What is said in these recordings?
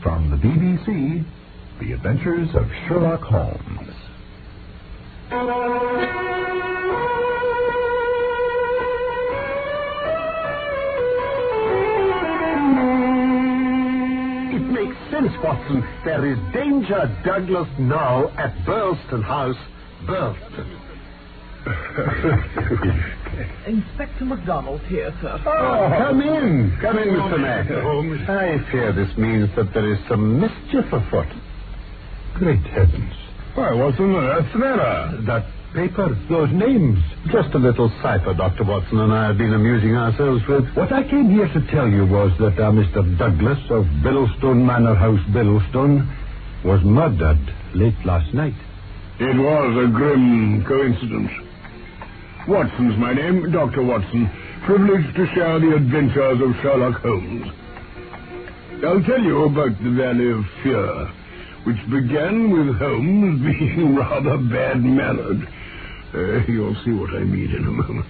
From the BBC, The Adventures of Sherlock Holmes. It makes sense, Watson. There is danger, Douglas, now at Burlston House, Burlston. Inspector MacDonald here, sir. Oh, come in, Mr. Mac. Holmes. I fear this means that there is some mischief afoot. Great heavens. Why, what's on earth's the matter? That paper, those names. Just a little cipher Dr. Watson and I have been amusing ourselves with. What I came here to tell you was that Mr. Douglas of Biddlestone Manor House, Biddlestone, was murdered late last night. It was a grim coincidence. Watson's my name, Dr. Watson. Privileged to share the adventures of Sherlock Holmes. I'll tell you about the Valley of Fear, which began with Holmes being rather bad-mannered. You'll see what I mean in a moment.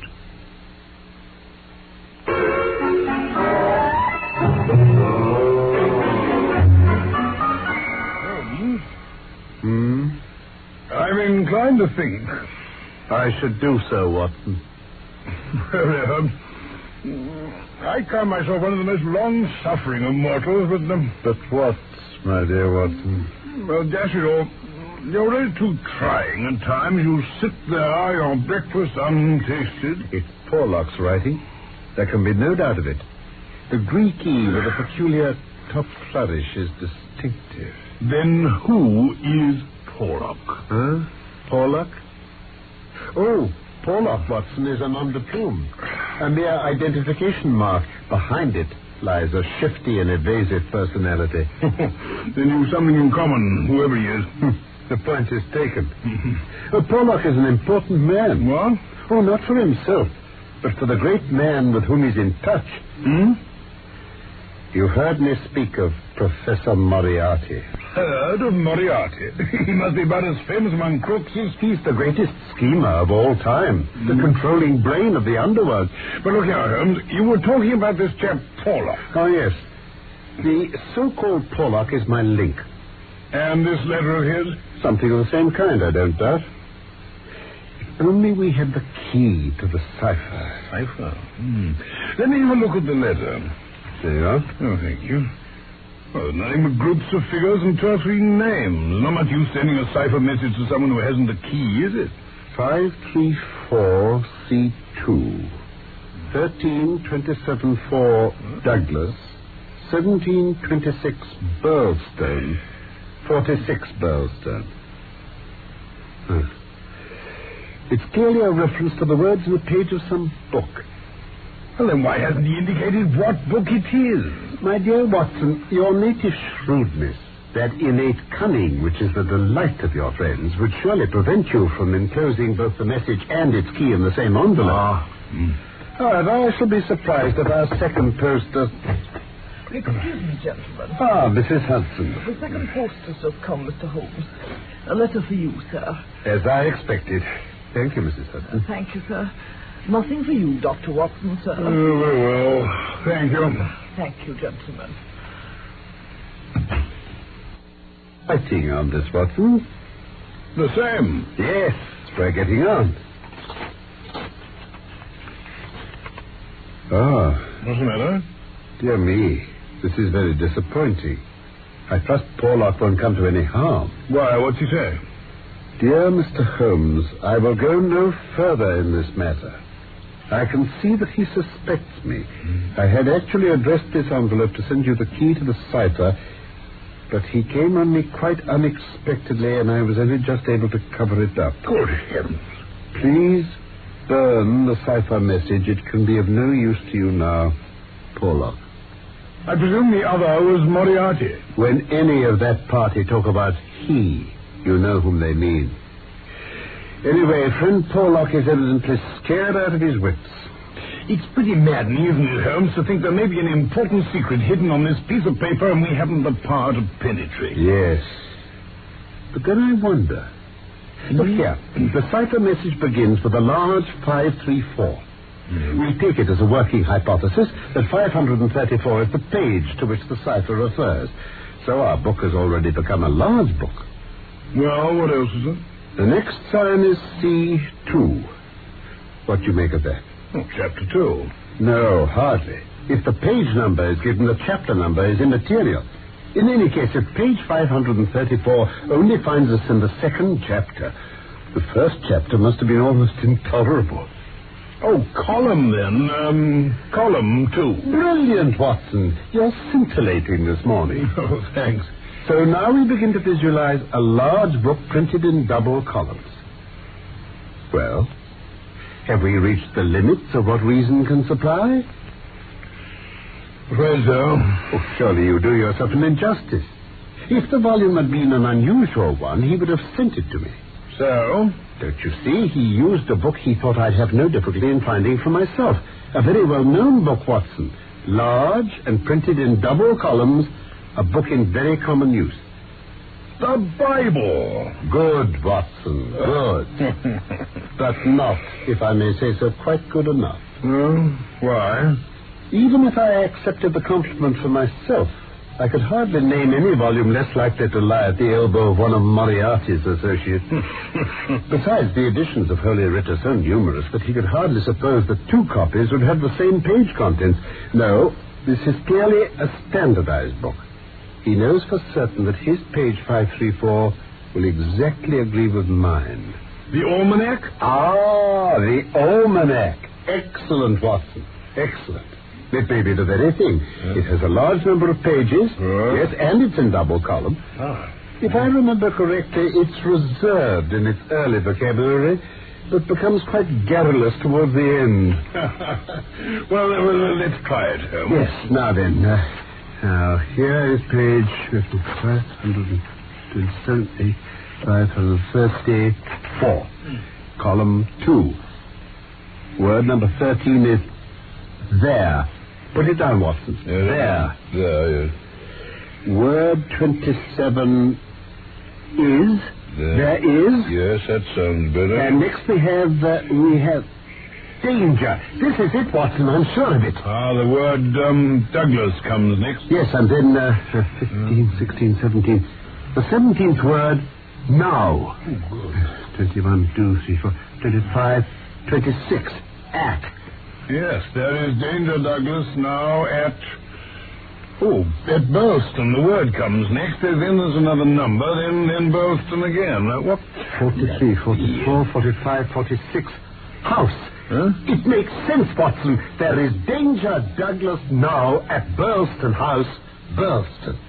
Holmes? I'm inclined to think... I should do so, Watson. Well, I count myself one of the most long-suffering of mortals, But what, my dear Watson? Well, dash it all, you're really too trying at times. You sit there, your breakfast untasted. It's Porlock's writing. There can be no doubt of it. The Greek E with a peculiar top flourish is distinctive. Then who is Porlock? Huh? Porlock? Oh, Porlock, Watson, is a nom de plume. A mere identification mark. Behind it lies a shifty and evasive personality. Then you've something in common, whoever he is. The point is taken. Porlock is an important man. What? Oh, not for himself, but for the great man with whom he's in touch. You've heard me speak of Professor Moriarty. Heard of Moriarty? He must be about as famous among crooks as... He's the greatest schemer of all time, the controlling brain of the underworld. But look here, Holmes, you were talking about this chap Porlock. Oh, yes. The so-called Porlock is my link. And this letter of his? Something of the same kind, I don't doubt. If only we had the key to the cipher. Cipher? Let me have a look at the letter. There you are. Oh, thank you. Well, nothing but groups of figures and 2 or 3 names. Not much use sending a cipher message to someone who hasn't a key, is it? 534C2. 1327-4 Douglas. 1726 Burlstone. 46 Burlstone. It's clearly a reference to the words in a page of some book. Well, then why hasn't he indicated what book it is? My dear Watson, your native shrewdness, that innate cunning which is the delight of your friends, would surely prevent you from enclosing both the message and its key in the same envelope. However, I shall be surprised if our second post does... Excuse me, gentlemen. Mrs. Hudson. The second post has just come, Mr. Holmes. A letter for you, sir. As I expected. Thank you, Mrs. Hudson. Thank you, sir. Nothing for you, Dr. Watson, sir. Oh, very well. Thank you. Thank you, gentlemen. Writing on this, Watson? The same. Yes, we're getting on. What's the matter? Dear me, this is very disappointing. I trust Porlock won't come to any harm. Why, what's he say? Dear Mr. Holmes, I will go no further in this matter. I can see that he suspects me. I had actually addressed this envelope to send you the key to the cipher, but he came on me quite unexpectedly, and I was only just able to cover it up. Good heavens. Please burn the cipher message. It can be of no use to you now. Porlock. I presume the other was Moriarty. When any of that party talk about he, you know whom they mean. Anyway, friend Porlock is evidently scared out of his wits. It's pretty maddening, isn't it, Holmes, to think there may be an important secret hidden on this piece of paper and we haven't the power to penetrate. Yes. But then I wonder. Look here. The cipher message begins with a large 534. We'll take it as a working hypothesis that 534 is the page to which the cipher refers. So our book has already become a large book. Well, what else is it? The next sign is C2. What do you make of that? Oh, chapter 2. No, hardly. If the page number is given, the chapter number is immaterial. In any case, if page 534 only finds us in the second chapter, the first chapter must have been almost intolerable. Oh, column then. Column 2. Brilliant, Watson. You're scintillating this morning. Oh, thanks. So now we begin to visualize a large book printed in double columns. Well, have we reached the limits of what reason can supply? Afraid so. Oh, surely you do yourself an injustice. If the volume had been an unusual one, he would have sent it to me. So? Don't you see? He used a book he thought I'd have no difficulty in finding for myself. A very well-known book, Watson. Large and printed in double columns, a book in very common use. The Bible. Good, Watson, good. But not, if I may say so, quite good enough. Why? Even if I accepted the compliment for myself, I could hardly name any volume less likely to lie at the elbow of one of Moriarty's associates. Besides, the editions of Holy Writ are so numerous that he could hardly suppose that two copies would have the same page contents. No, this is clearly a standardized book. He knows for certain that his page 534 will exactly agree with mine. The almanac? Ah, the almanac. Excellent, Watson. Excellent. It may be the very thing. It has a large number of pages. Yes, and it's in double column. If I remember correctly, it's reserved in its early vocabulary, but becomes quite garrulous towards the end. well, let's try it, Holmes. Yes, now then. Now, here is page 534. Column 2. Word number 13 is there. Put it down, Watson. There. There, yes. Word 27 is. There is. Yes, that sounds better. And next we have danger. This is it, Watson. I'm sure of it. The word Douglas comes next. Yes, and then 15, 16, 17. The 17th word, now. Oh, good. 21, 2, 3, 4, 25, 26. At. Yes, there is danger, Douglas, now at Burlston. The word comes next. Then there's another number, then Burlston again. What? 43, 44, 45, 46. House. Huh? It makes sense, Watson. There is danger, Douglas, now at Burlston House, Burlston.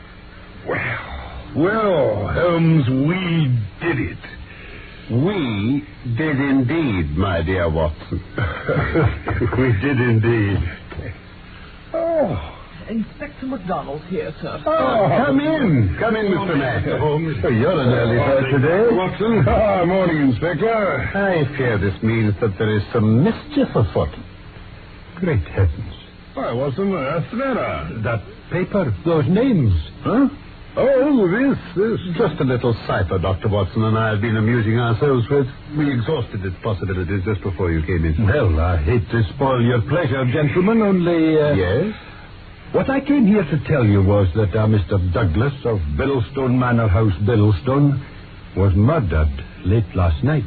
Well, Holmes, we did it. We did indeed, my dear Watson. We did indeed. Oh, Inspector MacDonald here, sir. Oh, come in. Come in, Mr. Mack. Oh, you're an early bird today. Watson. Morning, Inspector. I fear this means that there is some mischief afoot. Great heavens. Why, Watson, that's the matter. That paper, those names. Huh? Oh, this. Just a little cipher Dr. Watson and I have been amusing ourselves with. We exhausted its possibilities just before you came in. Well, I hate to spoil your pleasure, gentlemen, only... Yes? What I came here to tell you was that Mr. Douglas of Billstone Manor House, Billstone, was murdered late last night.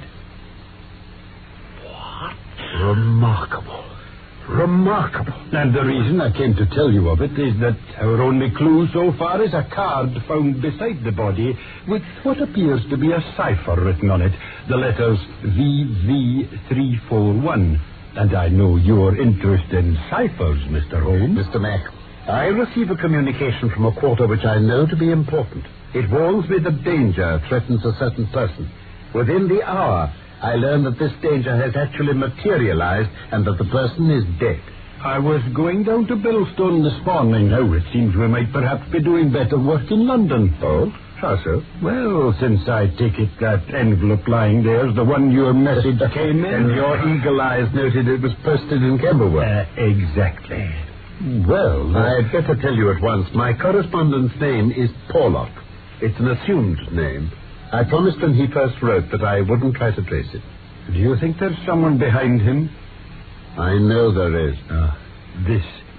What? Remarkable. Remarkable. And the reason I came to tell you of it is that our only clue so far is a card found beside the body with what appears to be a cipher written on it, the letters VV341. And I know your interest in ciphers, Mr. Holmes. Mr. Mack, I receive a communication from a quarter which I know to be important. It warns me that danger threatens a certain person. Within the hour, I learn that this danger has actually materialized and that the person is dead. I was going down to Billstone this morning. Now, it seems we might perhaps be doing better work in London. Oh? How so? Well, since I take it that envelope lying there's the one your message came in. And your eagle eyes noted it was posted in Camberwell. Exactly. Well, I'd better tell you at once. My correspondent's name is Porlock. It's an assumed name. I promised when he first wrote that I wouldn't try to trace it. Do you think there's someone behind him? I know there is. This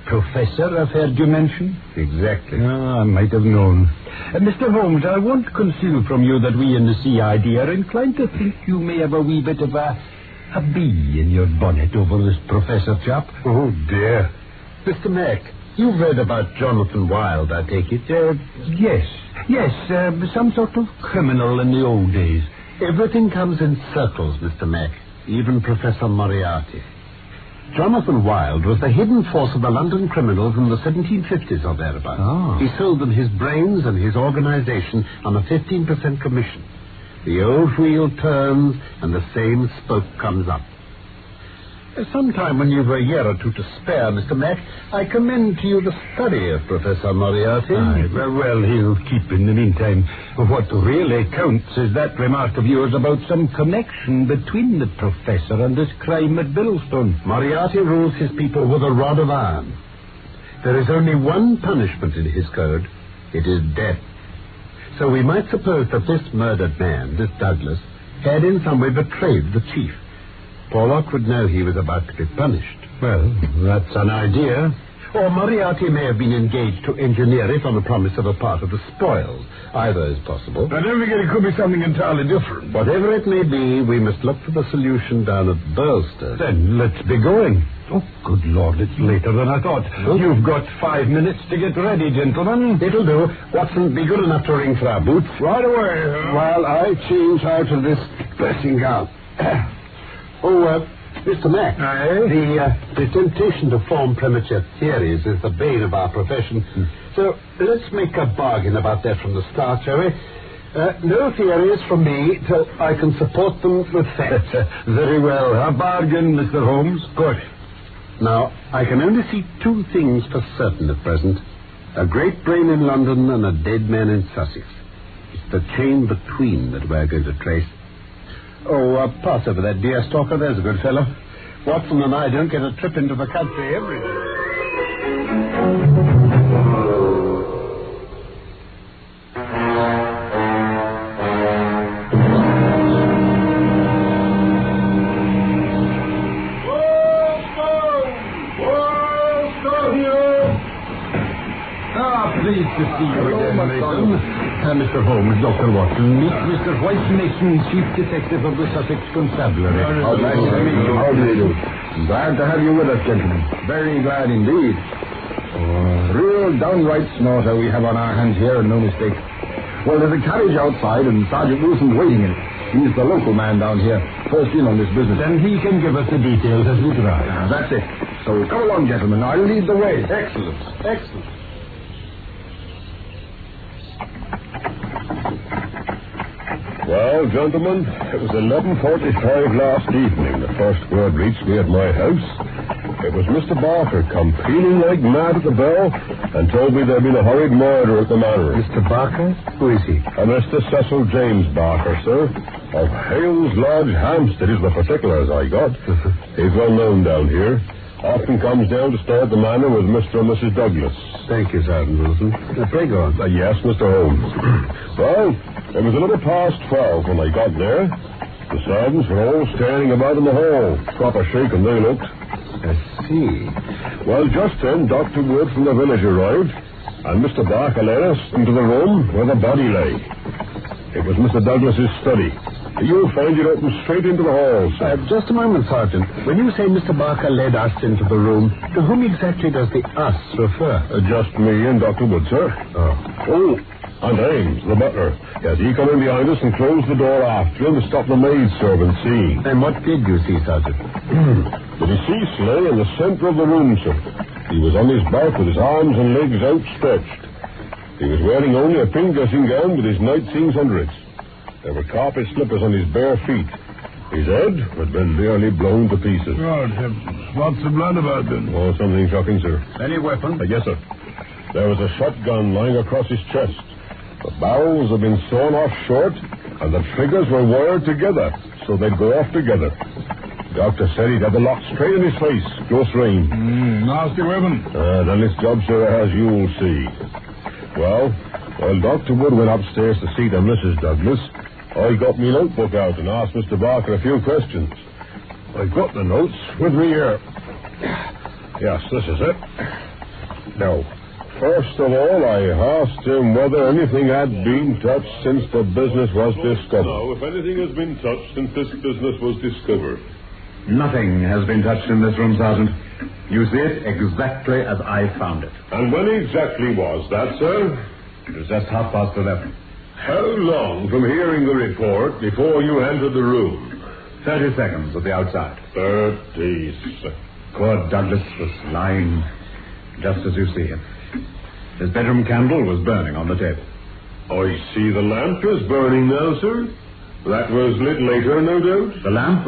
professor I've heard you mention? Exactly. I might have known. Mr. Holmes, I won't conceal from you that we in the CID are inclined to think you may have a wee bit of a bee in your bonnet over this professor chap. Oh, dear. Mr. Mack, you've read about Jonathan Wilde, I take it? Yes. Some sort of criminal in the old days. Everything comes in circles, Mr. Mack, even Professor Moriarty. Jonathan Wilde was the hidden force of the London criminals in the 1750s or thereabouts. Oh. He sold them his brains and his organization on a 15% commission. The old wheel turns and the same spoke comes up. Sometime when you've a year or two to spare, Mr. Mack, I commend to you the study of Professor Moriarty. Well, he'll keep in the meantime. What really counts is that remark of yours about some connection between the professor and this crime at Billstone. Moriarty rules his people with a rod of iron. There is only one punishment in his code. It is death. So we might suppose that this murdered man, this Douglas, had in some way betrayed the chief. Porlock would know he was about to be punished. Well, that's an idea. Or Moriarty may have been engaged to engineer it on the promise of a part of the spoils. Either is possible. Now, don't forget, it could be something entirely different. Whatever it may be, we must look for the solution down at Burlstone. Then let's be going. Oh, good Lord, it's later than I thought. You've got 5 minutes to get ready, gentlemen. It'll do. Watson, be good enough to ring for our boots. Right away. While I change out of this dressing gown. Mr. Mack, the temptation to form premature theories is the bane of our profession. So let's make a bargain about that from the start, shall we? No theories from me till I can support them with facts. Very well. A bargain, Mr. Holmes. Good. Now, I can only see two things for certain at present. A great brain in London and a dead man in Sussex. It's the chain between that we're going to trace. Pass over that deer stalker. There's a good fellow. Watson and I don't get a trip into the country every day. Pleased to see you again, Mason. Mr. Holmes, Dr. Watson, meet Mr. White Mason, Chief Detective of the Sussex Constabulary. Nice to meet you. How do you do? Glad to have you with us, gentlemen. Very glad indeed. Real downright snorter we have on our hands here, no mistake. Well, there's a carriage outside and Sergeant Wilson waiting in it. He's the local man down here, first in on this business. Then he can give us the details as we drive. That's it. So come along, gentlemen. I'll lead the way. Excellent. Excellent. Well, gentlemen, it was 11:45 last evening. The first word reached me at my house. It was Mr. Barker come pealing like mad at the bell and told me there'd been a horrid murder at the manor. Mr. Barker? Who is he? Mr. Cecil James Barker, sir, of Hales Lodge, Hampstead is the particulars I got. He's well known down here. Often comes down to stay at the manor with Mr. and Mrs. Douglas. Thank you, Sergeant Wilson. Pray go on. Yes, Mr. Holmes. Well, it was a little past 12 when I got there. The servants were all standing about in the hall. Proper shaken they looked. I see. Well, just then, Dr. Wood from the village arrived, and Mr. Barker led us into the room where the body lay. It was Mr. Douglas's study. You'll find it open straight into the hall, sir. Just a moment, Sergeant. When you say Mr. Barker led us into the room, to whom exactly does the us refer? Just me and Dr. Wood, sir. Oh, and Ames, the butler. Yes, he come in behind us and closed the door after him to stop the maidservant seeing. And what did you see, Sergeant? The deceased lay in the center of the room, sir. He was on his back with his arms and legs outstretched. He was wearing only a pink dressing gown with his night things under it. There were carpet slippers on his bare feet. His head had been nearly blown to pieces. God heavens. What's the blood about then? Oh, something shocking, sir. Any weapon? Yes, sir. There was a shotgun lying across his chest. The barrels had been sawn off short, and the triggers were wired together, so they'd go off together. The doctor said he'd have the lock straight in his face, close range. Nasty weapon. Done this job, sir, as you'll see. Well, while Dr. Wood went upstairs to see to Mrs. Douglas, I got me notebook out and asked Mr. Barker a few questions. I've got the notes with me here. Yes, this is it. No. First of all, I asked him whether anything had been touched since the business was discovered. No, if anything has been touched since this business was discovered. Nothing has been touched in this room, Sergeant. You see it exactly as I found it. And when exactly was that, sir? It was just 11:30. How long from hearing the report before you entered the room? 30 seconds at the outside. 30 seconds. Poor Douglas was lying just as you see him. His bedroom candle was burning on the table. I see the lamp is burning now, sir. That was lit later, no doubt? The lamp?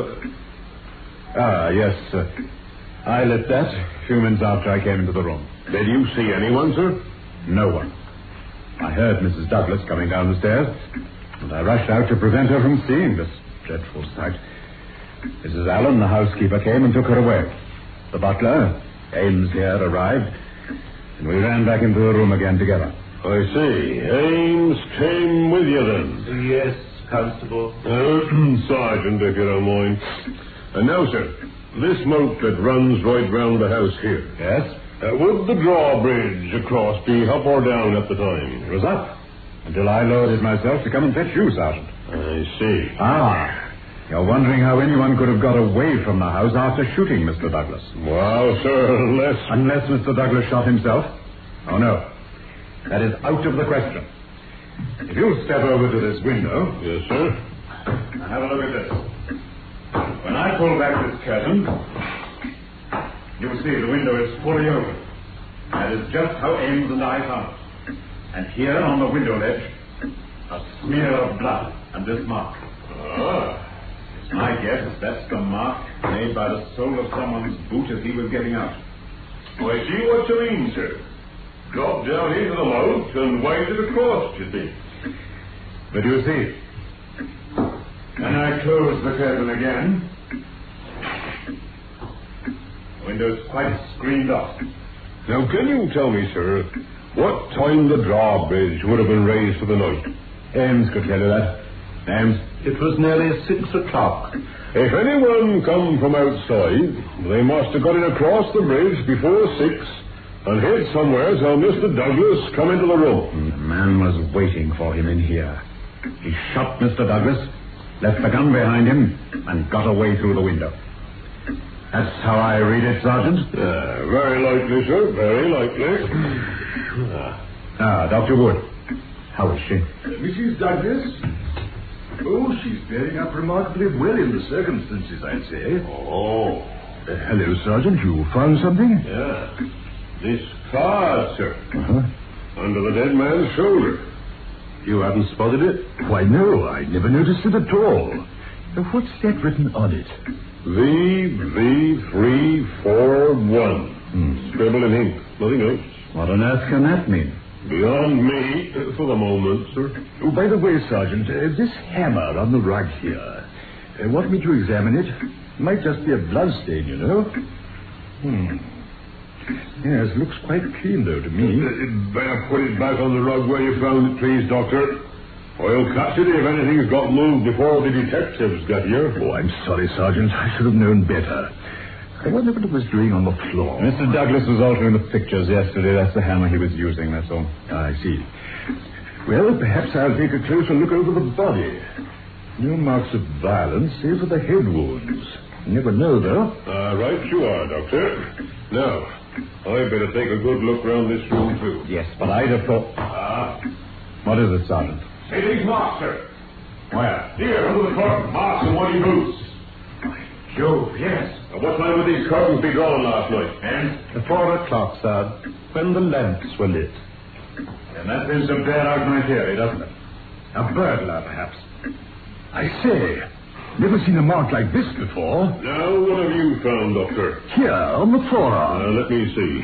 Yes, sir. I lit that a few minutes after I came into the room. Did you see anyone, sir? No one. I heard Mrs. Douglas coming down the stairs, and I rushed out to prevent her from seeing this dreadful sight. Mrs. Allen, the housekeeper, came and took her away. The butler, Ames here, arrived, and we ran back into the room again together. I see. Ames came with you then? Yes, Constable. Sergeant, if you don't mind. And now, sir, this moat that runs right round the house here. Yes? Would the drawbridge across be up or down at the time? It was up, until I lowered it myself to come and fetch you, Sergeant. I see. You're wondering how anyone could have got away from the house after shooting Mr. Douglas. Well, sir, Unless Mr. Douglas shot himself. Oh, no. That is out of the question. If you'll step over to this window. Yes, sir. Now have a look at this. When I pull back this curtain, you'll see the window is fully open. That is just how Ames and I found it. And here on the window ledge, a smear of blood and this mark. It's my guess that's the mark made by the sole of someone's boot as he was getting out. I see what you mean, sir. Dropped down into the moat and waded across, you see. But you see, when I close the curtain again, the window's quite screened off. Now, can you tell me, sir, what time the drawbridge would have been raised for the night? Ames could tell you that. Ames? It was nearly 6 o'clock. If anyone come from outside, they must have got it across the bridge before 6 and hid somewhere till Mr. Douglas come into the room. The man was waiting for him in here. He shot Mr. Douglas, left the gun behind him, and got away through the window. That's how I read it, Sergeant. Very likely, sir, very likely. Dr. Wood. How is she? Mrs. Douglas? Oh, she's bearing up remarkably well in the circumstances, I'd say. Oh. Hello, Sergeant. You found something? Yeah. This card, sir. Under the dead man's shoulder. You haven't spotted it? Why, no, I never noticed it at all. What's that written on it? VV341. Scribbled in ink. Nothing else. What on earth can that mean? Beyond me for the moment, sir. Oh, by the way, Sergeant, this hammer on the rug here. Want me to examine it? Might just be a blood stain, you know. Yes, looks quite clean, though, to me. Better put it back on the rug where you found it, please, Doctor. I'll catch it if anything's got moved before the detectives get here. Oh, I'm sorry, Sergeant. I should have known better. I wonder what it was doing on the floor. Mr. Douglas was altering the pictures yesterday. That's the hammer he was using, that's all. I see. Well, perhaps I'll take a closer look over the body. No marks of violence, save for the head wounds. You never know, though. Right you are, Doctor. Now, I'd better take a good look round this room, too. Yes, but I'd have thought... What is it, Sergeant? See these marks, sir. Where? Here, under the curtain. Marks on one of your boots. Jove, yes. Now, what time would these curtains be drawn last night? And? At 4 o'clock, sir, when the lamps were lit. And that seems to bear out my theory, doesn't it? A burglar, perhaps. I say, never seen a mark like this before. Now, what have you found, Doctor? Here, on the forearm. Let me see.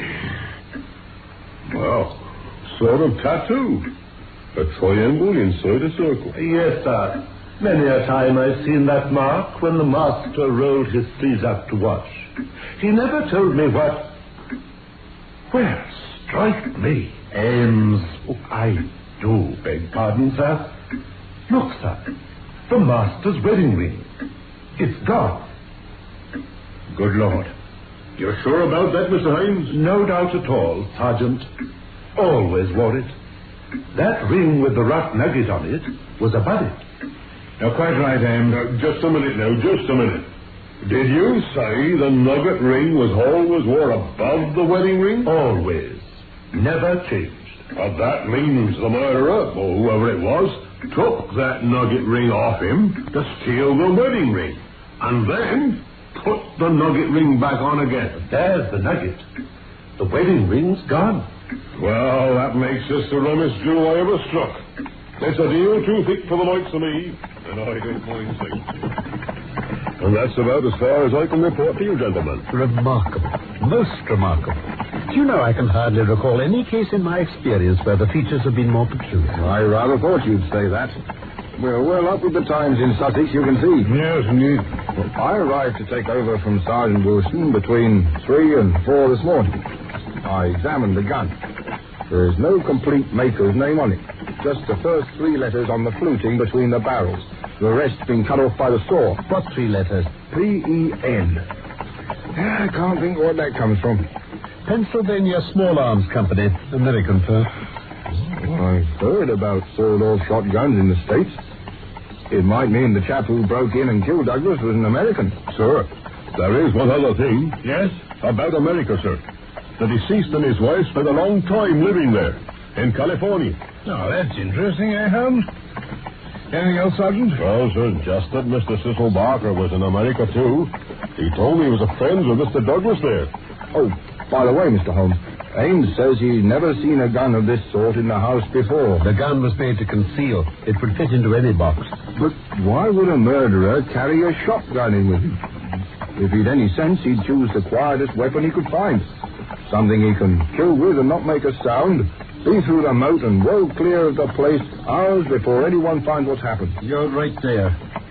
Well, sort of tattoo. A triangle inside a circle. Yes, sir. Many a time I've seen that mark when the master rolled his sleeves up to wash. He never told me what... Well, strike me. Ames. Oh, I do beg pardon, sir. Look, sir. The master's wedding ring. It's gone. Good Lord. You're sure about that, Mr. Hines? No doubt at all, Sergeant. Always wore it. That ring with the rough nugget on it was a buddy. You're quite right, Ames. Just a minute now, just a minute. Did you say the nugget ring was always wore above the wedding ring? Always. Never changed. Well, that means the murderer, or whoever it was, took that nugget ring off him to steal the wedding ring, and then put the nugget ring back on again. There's the nugget. The wedding ring's gone. Well, that makes this the rummest jewel I ever struck. It's a deal too thick for the likes of me, and I don't mind saying so. And that's about as far as I can report to you, gentlemen. Remarkable. Most remarkable. Do you know, I can hardly recall any case in my experience where the features have been more peculiar. I rather thought you'd say that. We're well up with the times in Sussex, you can see. Yes, indeed. Well, I arrived to take over from Sergeant Wilson between 3 and 4 this morning. I examined the gun. There is no complete maker's name on it. Just the first 3 letters on the fluting between the barrels. The rest being cut off by the saw. What 3 letters? P-E-N. I can't think what that comes from. Pennsylvania Small Arms Company, American firm. I've heard about sawed-off shotguns in the States. It might mean the chap who broke in and killed Douglas was an American. Sir, there is one other thing. Yes? About America, sir. The deceased and his wife spent a long time living there, in California. Oh, that's interesting, Holmes? Anything else, Sergeant? Well, sir, just that Mr. Cecil Barker was in America, too. He told me he was a friend with Mr. Douglas there. Oh, by the way, Mr. Holmes, Ames says he's never seen a gun of this sort in the house before. The gun was made to conceal. It would fit into any box. But why would a murderer carry a shotgun in with him? If he'd any sense, he'd choose the quietest weapon he could find. Something he can kill with and not make a sound. Be through the moat and well clear of the place hours before anyone finds what's happened. You're right there.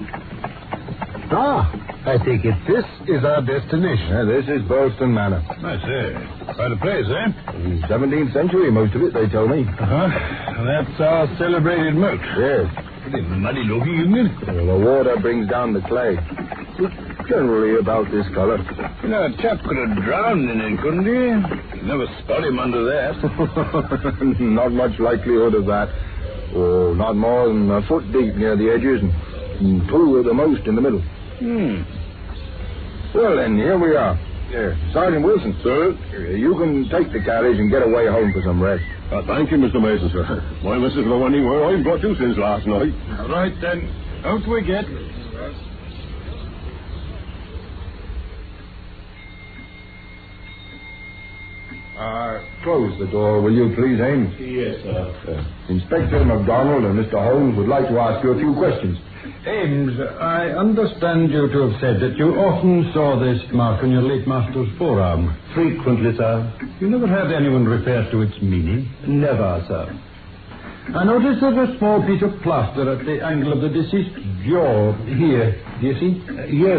I take it this is our destination. Yeah, this is Burlston Manor. I say. Quite a place, eh? 17th century, most of it, they tell me. That's our celebrated moat. Yes. Pretty muddy looking, isn't it? Well, the water brings down the clay. It's generally about this color. You know, a chap could have drowned in it, couldn't he? You'd never spot him under that. Not much likelihood of that. Oh, not more than a foot deep near the edges and 2 at the most in the middle. Well, then, here we are. Sergeant Wilson. Sir? You can take the carriage and get away home for some rest. Thank you, Mr. Mason, sir. My missus was wondering where I've got you since last night. All right, then. Out we get. Close the door, will you, please, Ames? Yes, sir. Inspector MacDonald and Mr. Holmes would like to ask you a few questions. Ames, I understand you to have said that you often saw this mark on your late master's forearm. Frequently, sir. You never had anyone refer to its meaning? Never, sir. I noticed there's a small piece of plaster at the angle of the deceased's jaw. Here, do you see? Yes,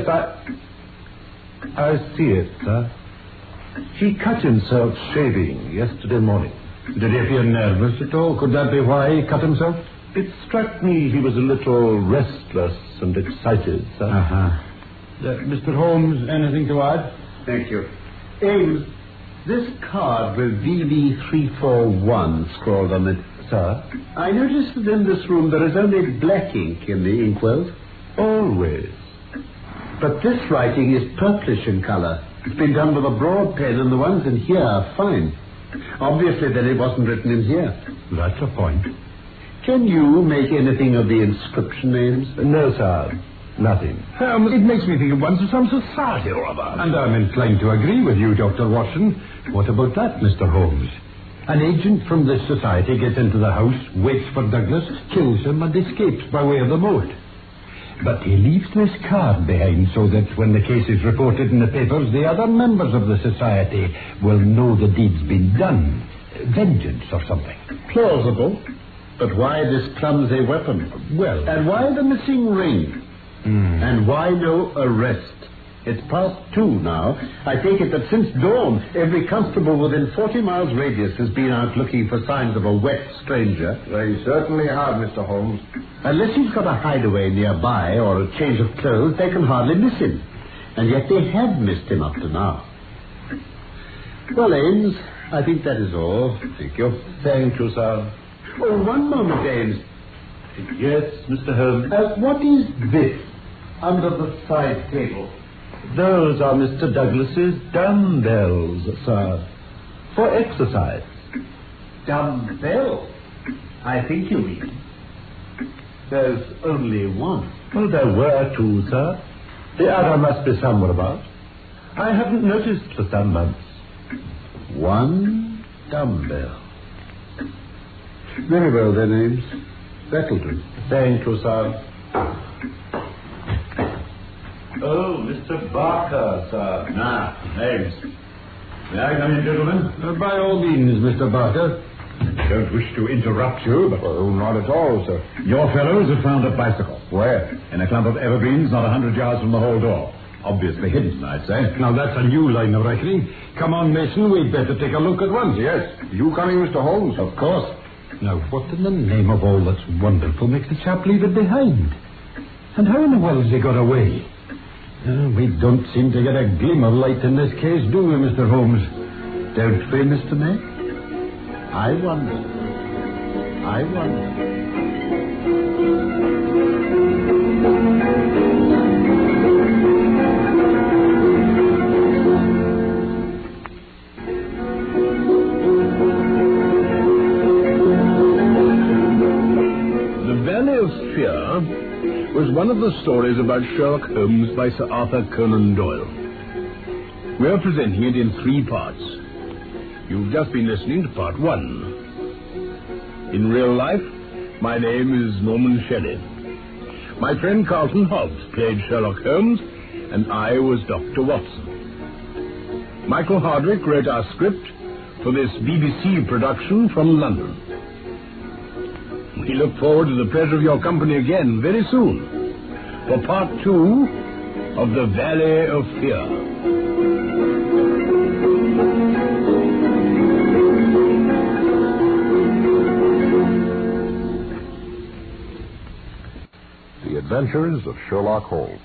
I see it, sir. He cut himself shaving yesterday morning. Did he appear nervous at all? Could that be why he cut himself? It struck me he was a little restless and excited, sir. Mr. Holmes, anything to add? Thank you. Ames, this card with VV341 scrawled on it, sir. I noticed that in this room there is only black ink in the inkwell. Always. But this writing is purplish in color. It's been done with a broad pen, and the ones in here are fine. Obviously, then it wasn't written in here. That's a point. Can you make anything of the inscription names? No, sir. Nothing. It makes me think at once of some society or other. And I'm inclined to agree with you, Dr. Watson. What about that, Mr. Holmes? An agent from this society gets into the house, waits for Douglas, kills him, and escapes by way of the moat. But he leaves this card behind so that when the case is reported in the papers, the other members of the society will know the deed's been done. Vengeance or something. Plausible. But why this clumsy weapon? Well... And why the missing ring? And why no arrest? It's past 2 now. I take it that since dawn, every constable within 40 miles radius has been out looking for signs of a wet stranger. They certainly have, Mr. Holmes. Unless he's got a hideaway nearby or a change of clothes, they can hardly miss him. And yet they have missed him up to now. Well, Ames, I think that is all. Thank you. Thank you, sir. Oh, one moment, Ames. Yes, Mr. Holmes. What is this under the side table? Those are Mr. Douglas's dumbbells, sir, for exercise. Dumbbell? I think you mean. There's only one. Well, there were two, sir. The other must be somewhere about. I haven't noticed for some months. One dumbbell. Very well, then, Ames. That'll do. Thank you, sir. Oh, Mr. Barker, sir. Ames. May I come in, gentlemen? By all means, Mr. Barker. Don't wish to interrupt you, but... Oh, not at all, sir. Your fellows have found a bicycle. Where? In a clump of evergreens not 100 yards from the hall door. Obviously hidden, I'd say. Now, that's a new line of reckoning. Come on, Mason, we'd better take a look at once. Yes. You coming, Mr. Holmes? Of course. Now, what in the name of all that's wonderful makes the chap leave it behind? And how in the world has he got away? We don't seem to get a gleam of light in this case, do we, Mr. Holmes? Don't we, Mr. Mac? I wonder. The Valley of Fear was one of the stories about Sherlock Holmes by Sir Arthur Conan Doyle. We are presenting it in 3 parts. You've just been listening to part 1. In real life, my name is Norman Shelley. My friend Carlton Hobbs played Sherlock Holmes, and I was Dr. Watson. Michael Hardwick wrote our script for this BBC production from London. We look forward to the pleasure of your company again very soon for part 2 of The Valley of Fear. The Adventures of Sherlock Holmes.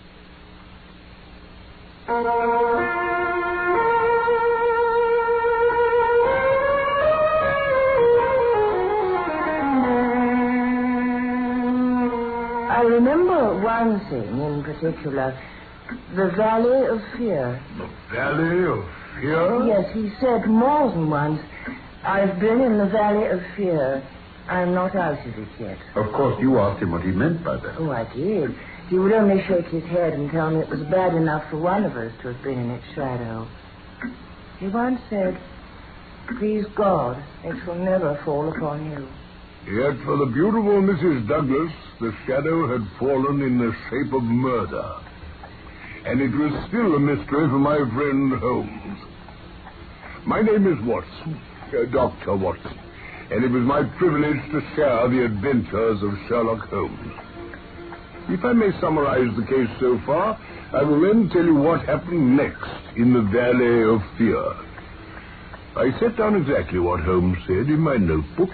I remember one thing in particular, the Valley of Fear. The Valley of Fear? Yes, he said more than once, I've been in the Valley of Fear. I'm not out of it yet. Of course, you asked him what he meant by that. Oh, I did. He would only shake his head and tell me it was bad enough for one of us to have been in its shadow. He once said, please God, it will never fall upon you. Yet for the beautiful Mrs. Douglas, the shadow had fallen in the shape of murder. And it was still a mystery for my friend Holmes. My name is Watson, Dr. Watson, and it was my privilege to share the adventures of Sherlock Holmes. If I may summarize the case so far, I will then tell you what happened next in the Valley of Fear. I set down exactly what Holmes said in my notebooks.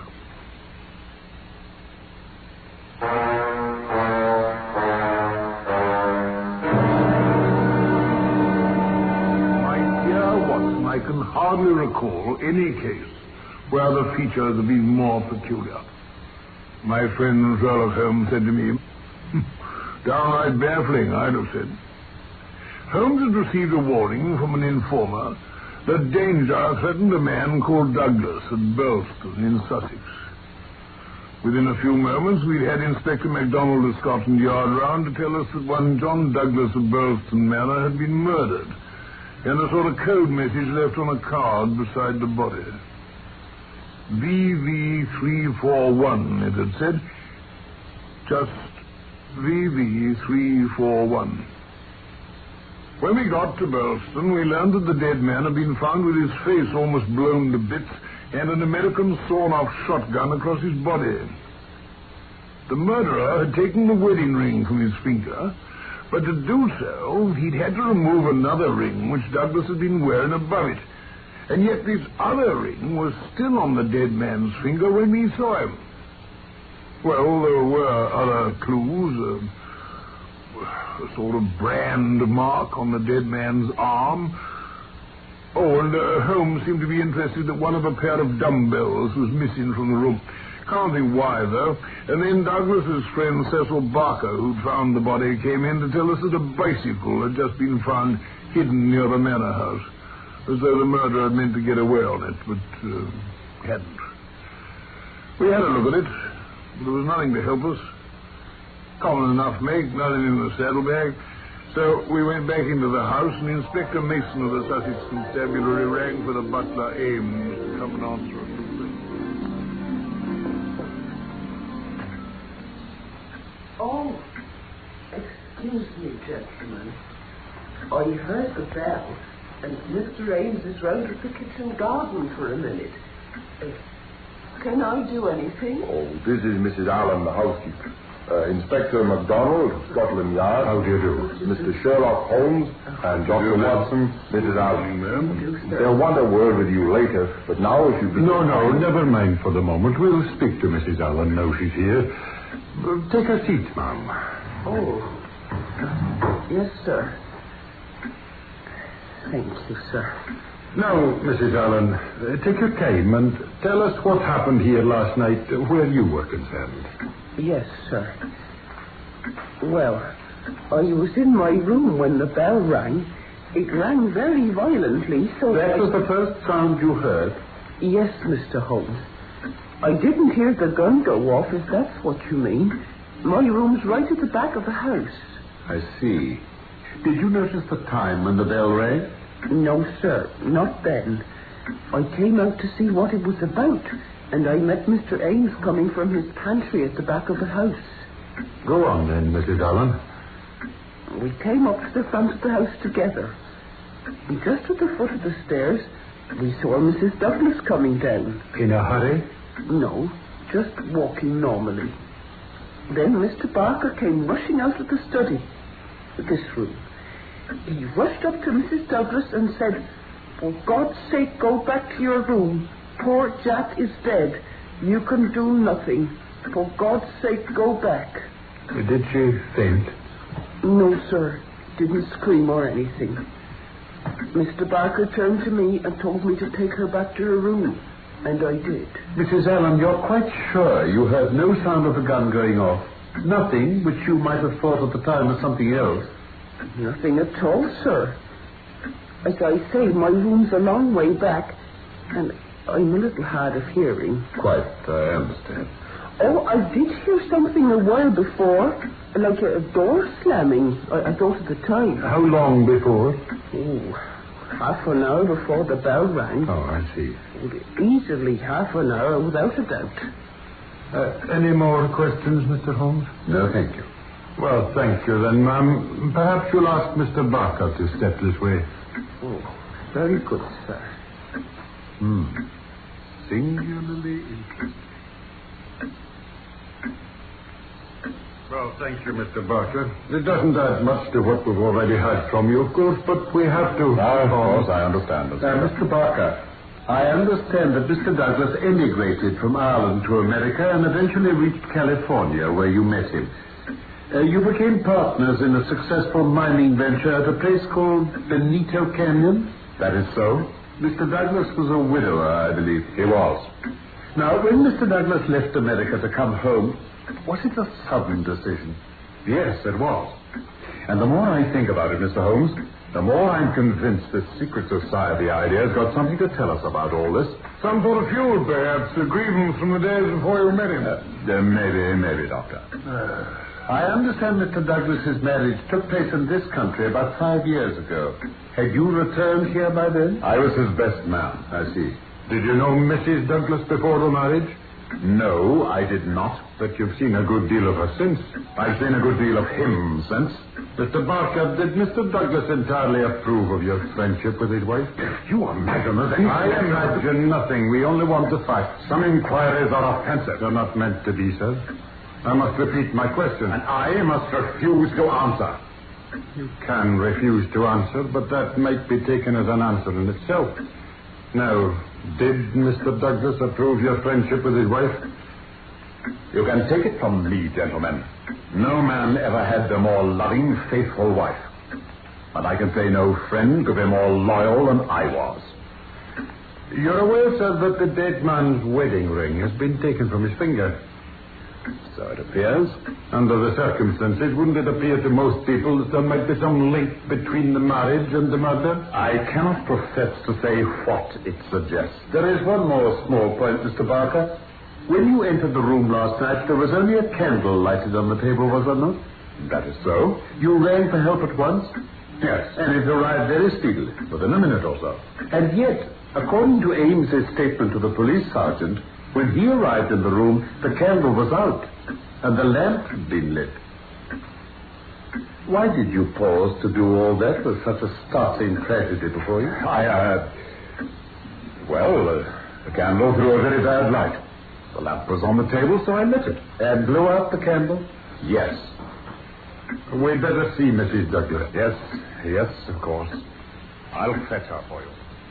My dear Watson, I can hardly recall any case where the features have been more peculiar. My friend Sherlock Holmes said to me, downright baffling, I'd have said. Holmes had received a warning from an informer that danger threatened a man called Douglas at Burlston in Sussex. Within a few moments, we'd had Inspector MacDonald of Scotland Yard round to tell us that one John Douglas of Burlston Manor had been murdered, and a sort of code message left on a card beside the body. VV341, it had said. Just VV341. When we got to Burlston, we learned that the dead man had been found with his face almost blown to bits and an American sawn-off shotgun across his body. The murderer had taken the wedding ring from his finger, but to do so, he'd had to remove another ring which Douglas had been wearing above it. And yet this other ring was still on the dead man's finger when we saw him. Well, there were other clues, a sort of brand mark on the dead man's arm, Oh, and Holmes seemed to be interested that one of a pair of dumbbells was missing from the room. Can't think why, though. And then Douglas's friend Cecil Barker, who'd found the body, came in to tell us that a bicycle had just been found hidden near the manor house, as though the murderer had meant to get away on it, but hadn't. We had a look at it, but there was nothing to help us. Common enough make, nothing in the saddlebag. So we went back into the house, and Inspector Mason of the Sussex Constabulary rang for the butler Ames to come and answer a complaint. Oh, excuse me, gentlemen. I heard the bell, and Mr. Ames is round at the kitchen garden for a minute. Can I do anything? Oh, this is Mrs. Allen, the housekeeper. Inspector MacDonald, Scotland Yard. How do you do? Mr. Sherlock Holmes and Dr. Watson, Mrs. Allen. They'll want a word with you later, but now if you'd be... No, never mind for the moment. We'll speak to Mrs. Allen now she's here. Take a seat, ma'am. Oh, yes, sir. Thank you, sir. Now, Mrs. Allen, take your time and tell us what happened here last night where you were concerned. Yes, sir. Well, I was in my room when the bell rang. It rang very violently, so That was the first sound you heard? Yes, Mr. Holmes. I didn't hear the gun go off, if that's what you mean. My room's right at the back of the house. I see. Did you notice the time when the bell rang? No, sir, not then. I came out to see what it was about, and I met Mr. Ames coming from his pantry at the back of the house. Go on then, Mrs. Allen. We came up to the front of the house together. And just at the foot of the stairs, we saw Mrs. Douglas coming down. In a hurry? No, just walking normally. Then Mr. Barker came rushing out of the study, this room. He rushed up to Mrs. Douglas and said, "For God's sake, go back to your room. Poor Jack is dead. You can do nothing. For God's sake, go back." Did she faint? No, sir. Didn't scream or anything. Mr. Barker turned to me and told me to take her back to her room. And I did. Mrs. Allen, you're quite sure you heard no sound of the gun going off? Nothing which you might have thought at the time was something else? Nothing at all, sir. As I say, my room's a long way back, and I'm a little hard of hearing. Quite, I understand. Oh, I did hear something a while before, like a door slamming. I thought at the time. How long before? Oh, half an hour before the bell rang. Oh, I see. Easily half an hour, without a doubt. Any more questions, Mr. Holmes? No, thank you. Well, thank you then, ma'am. Perhaps you'll ask Mr. Barker to step this way. Oh, very good, sir. Singularly interesting. Well, thank you, Mr. Barker. It doesn't add much to what we've already had from you, of course, but we have to... Of course, I understand. Mr. Barker, I understand that Mr. Douglas emigrated from Ireland to America and eventually reached California, where you met him. You became partners in a successful mining venture at a place called Benito Canyon? That is so. Mr. Douglas was a widower, I believe. He was. Now, when Mr. Douglas left America to come home, was it a sudden decision? Yes, it was. And the more I think about it, Mr. Holmes, the more I'm convinced this secret society idea has got something to tell us about all this. Some sort of feud, perhaps. A grievance from the days before you met him. Maybe, Doctor. I understand Mr. Douglas's marriage took place in this country about 5 years ago. Had you returned here by then? I was his best man. I see. Did you know Mrs. Douglas before the marriage? No, I did not. But you've seen a good deal of her since. I've seen a good deal of him since. Mr. Barker, did Mr. Douglas entirely approve of your friendship with his wife? You imagine there's anything... I imagine nothing. We only want the facts. Some inquiries are offensive. They're not meant to be, sir. I must repeat my question. And I must refuse to answer. You can refuse to answer, but that might be taken as an answer in itself. Now, did Mr. Douglas approve your friendship with his wife? You can take it from me, gentlemen. No man ever had a more loving, faithful wife. And I can say no friend could be more loyal than I was. You're aware, sir, that the dead man's wedding ring has been taken from his finger. So it appears. Under the circumstances, wouldn't it appear to most people that there might be some link between the marriage and the murder? I cannot profess to say what it suggests. There is one more small point, Mr. Barker. When you entered the room last night, there was only a candle lighted on the table, was there not? That is so. You rang for help at once? Yes. And it arrived very speedily? Within a minute or so. And yet, according to Ames's statement to the police sergeant, when he arrived in the room, the candle was out, and the lamp had been lit. Why did you pause to do all that with such a startling tragedy before you? The candle threw a very bad light. The lamp was on the table, so I lit it. And blew out the candle? Yes. We'd better see Mrs. Douglas. Yes, of course. I'll fetch her for you.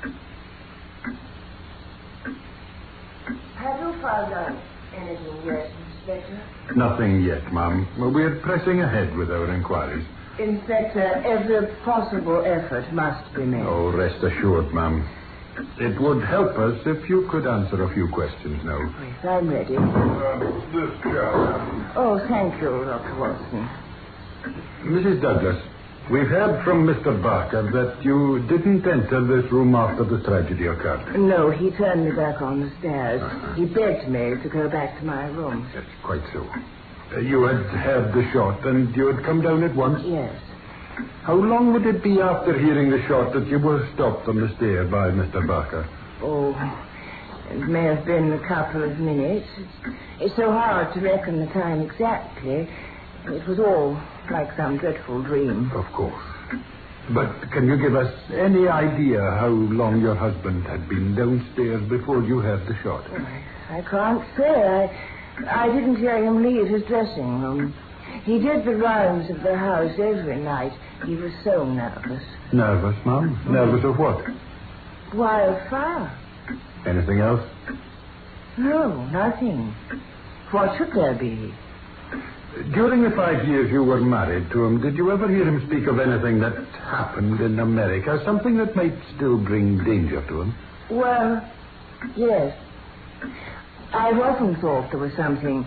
Have you found out anything yet, Inspector? Nothing yet, ma'am. We're pressing ahead with our inquiries. Inspector, every possible effort must be made. Oh, rest assured, ma'am. It would help us if you could answer a few questions now. Yes, I'm ready. This chair. Oh, thank you, Dr. Watson. Mrs. Douglas, we've heard from Mr. Barker that you didn't enter this room after the tragedy occurred. No, he turned me back on the stairs. He begged me to go back to my room. Yes, quite so. You had had the shot and you had come down at once? Yes. How long would it be after hearing the shot that you were stopped on the stair by Mr. Barker? Oh, it may have been a couple of minutes. It's so hard to reckon the time exactly. It was all like some dreadful dream. Of course. But can you give us any idea how long your husband had been downstairs before you heard the shot? I can't say. I didn't hear him leave his dressing room. He did the rounds of the house every night. He was so nervous. Nervous, ma'am? Nervous of what? Wildfire. Anything else? No, nothing. What should there be? During the 5 years you were married to him, did you ever hear him speak of anything that happened in America? Something that might still bring danger to him? Well, yes. I've often thought there was something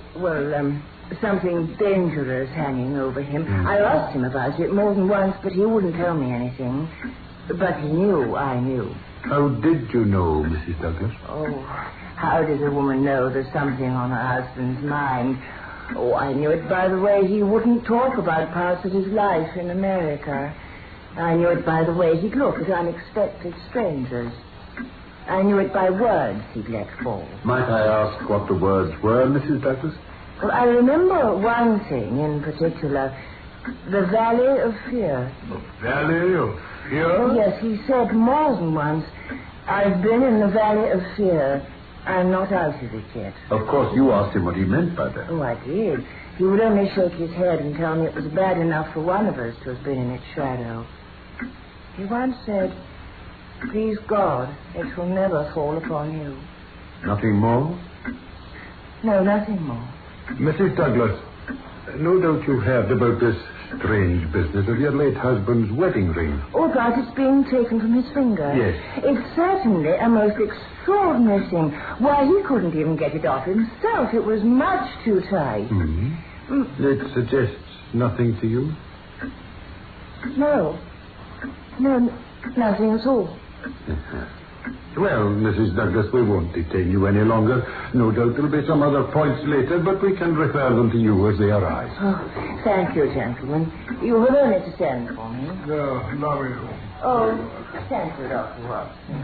dangerous hanging over him. I asked him about it more than once, but he wouldn't tell me anything. But he knew I knew. How did you know, Mrs. Douglas? Oh, how does a woman know there's something on her husband's mind? Oh, I knew it by the way he wouldn't talk about parts of his life in America. I knew it by the way he'd look at unexpected strangers. I knew it by words he'd let fall. Might I ask what the words were, Mrs. Douglas? Well, I remember one thing in particular. The Valley of Fear. The Valley of Fear? Yes, he said more than once, I've been in the Valley of Fear. I'm not out of it yet. Of course, you asked him what he meant by that. Oh, I did. He would only shake his head and tell me it was bad enough for one of us to have been in its shadow. He once said, please God, it will never fall upon you. Nothing more? No, nothing more. Mrs. Douglas, no doubt you heard about this strange business of your late husband's wedding ring. Oh, about its being taken from his finger? Yes. It's certainly a most extraordinary thing. Why, he couldn't even get it off himself. It was much too tight. It suggests nothing to you? No, nothing at all. Well, Mrs. Douglas, we won't detain you any longer. No doubt there'll be some other points later, but we can refer them to you as they arise. Oh, thank you, gentlemen. You will only to send for me. No, not me. Oh, thank you, Dr. Watson.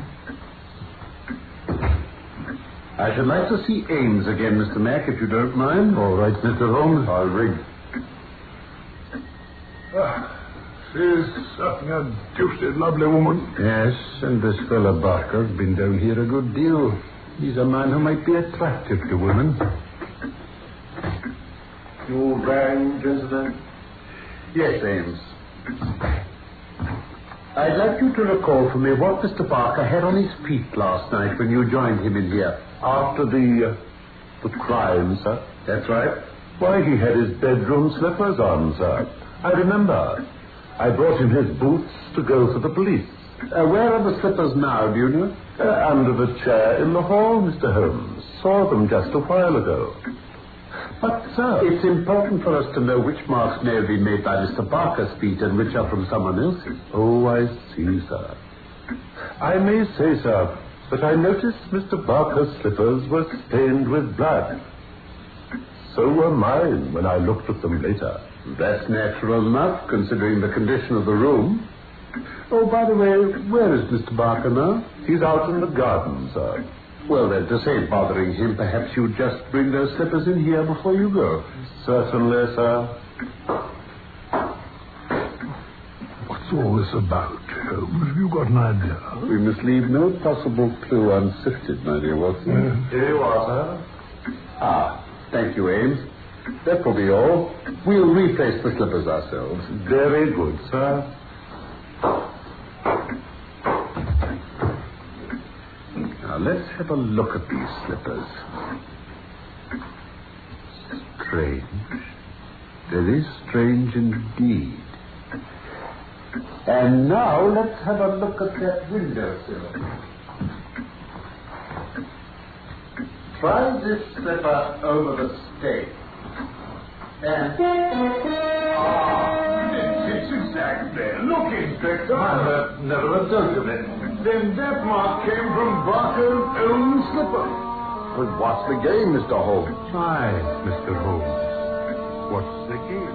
I should like to see Ames again, Mr. Mack, if you don't mind. All right, Mr. Holmes. I'll ring. She's certainly a deuced lovely woman. Yes, and this fellow Barker's been down here a good deal. He's a man who might be attractive to women. You rang, gentlemen? Yes, Ames. I'd like you to recall for me what Mr. Barker had on his feet last night when you joined him in here. After the crime, sir? That's right. Why, he had his bedroom slippers on, sir. I remember. I brought him his boots to go for the police. Where are the slippers now, do you know? Under the chair in the hall, Mr. Holmes. Saw them just a while ago. But, sir... It's important for us to know which marks may have been made by Mr. Barker's feet and which are from someone else's. Oh, I see, sir. I may say, sir, that I noticed Mr. Barker's slippers were stained with blood. So were mine when I looked at them later. That's natural enough, considering the condition of the room. Oh, by the way, where is Mr. Barker now? He's out in the garden, sir. Well, then, to save bothering him, perhaps you'd just bring those slippers in here before you go. Certainly, sir. What's all this about, Holmes? Have you got an idea? We must leave no possible clue unsifted, my dear Watson. Here you are, sir. Thank you, Ames. That will be all. We'll replace the slippers ourselves. Very good, sir. Now, let's have a look at these slippers. Strange. Very strange indeed. And now, let's have a look at that windowsill. Try this slipper over the stake. And... It's exactly. Look, Inspector. Never a doubt of it. Then that mark came from Barker's own slipper. Well, what's the game, Mr. Holmes? Why, Mr. Holmes, what's the game?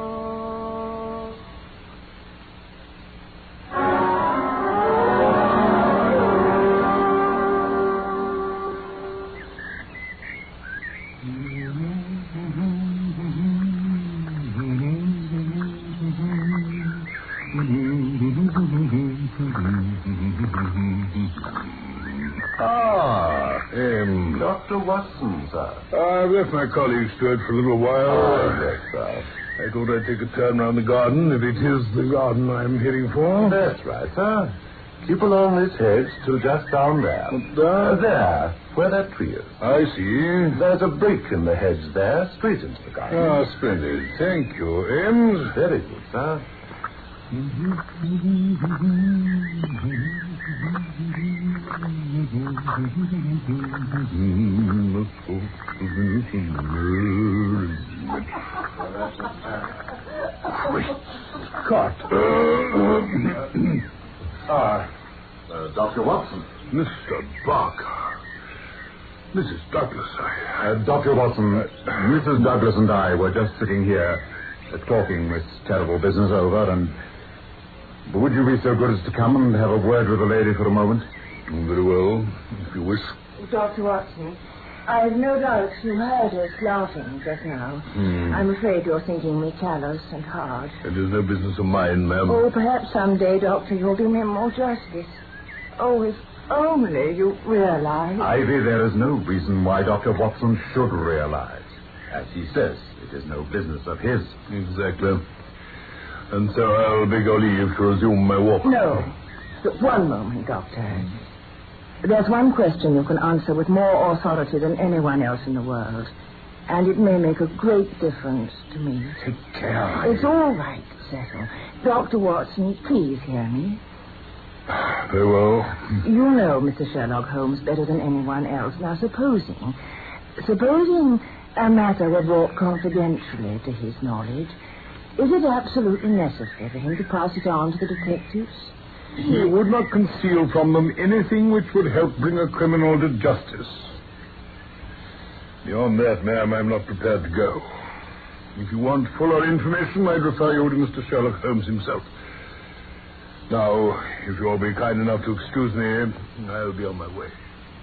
Dr. Watson, sir. I've left my colleague Stuart for a little while. Yes, sir. I thought I'd take a turn round the garden, if it is the garden I'm heading for. That's right, sir. Keep along this hedge till just down there. There, where that tree is. I see. There's a break in the hedge there, straight into the garden. Ah, splendid. Thank you, Ames. Very good, sir. Scott. Dr. Watson. Mr. Barker. Mrs. Douglas, Dr. Watson, Mrs. Douglas and I were just sitting here talking this terrible business over, and would you be so good as to come and have a word with the lady for a moment? Very well, if you wish. Dr. Watson, I've no doubt you heard us laughing just now. I'm afraid you're thinking me callous and hard. It is no business of mine, ma'am. Oh, perhaps someday, Doctor, you'll do me more justice. Oh, if only you realize... Ivy, there is no reason why Dr. Watson should realize. As he says, it is no business of his. Exactly. And so I'll beg your leave to resume my walk. No. But one moment, Doctor. There's one question you can answer with more authority than anyone else in the world. And it may make a great difference to me. Take care. It's all right, Cecil. Dr. Watson, please hear me. Very well. You know Mr. Sherlock Holmes better than anyone else. Now, supposing a matter were brought confidentially to his knowledge, is it absolutely necessary for him to pass it on to the detectives? He would not conceal from them anything which would help bring a criminal to justice. Beyond that, ma'am, I'm not prepared to go. If you want fuller information, I'd refer you to Mr. Sherlock Holmes himself. Now, if you'll be kind enough to excuse me, I'll be on my way.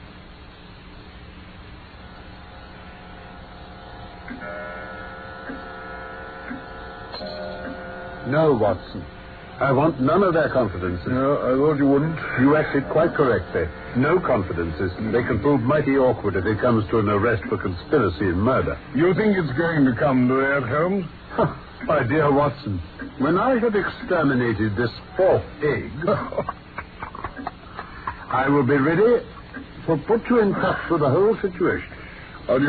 No, Watson. I want none of their confidences. No, I thought you wouldn't. You acted quite correctly. No confidences. They can prove mighty awkward if it comes to an arrest for conspiracy and murder. You think it's going to come to that, Holmes? My dear Watson, when I have exterminated this fourth egg, I will be ready to put you in touch with the whole situation. Well,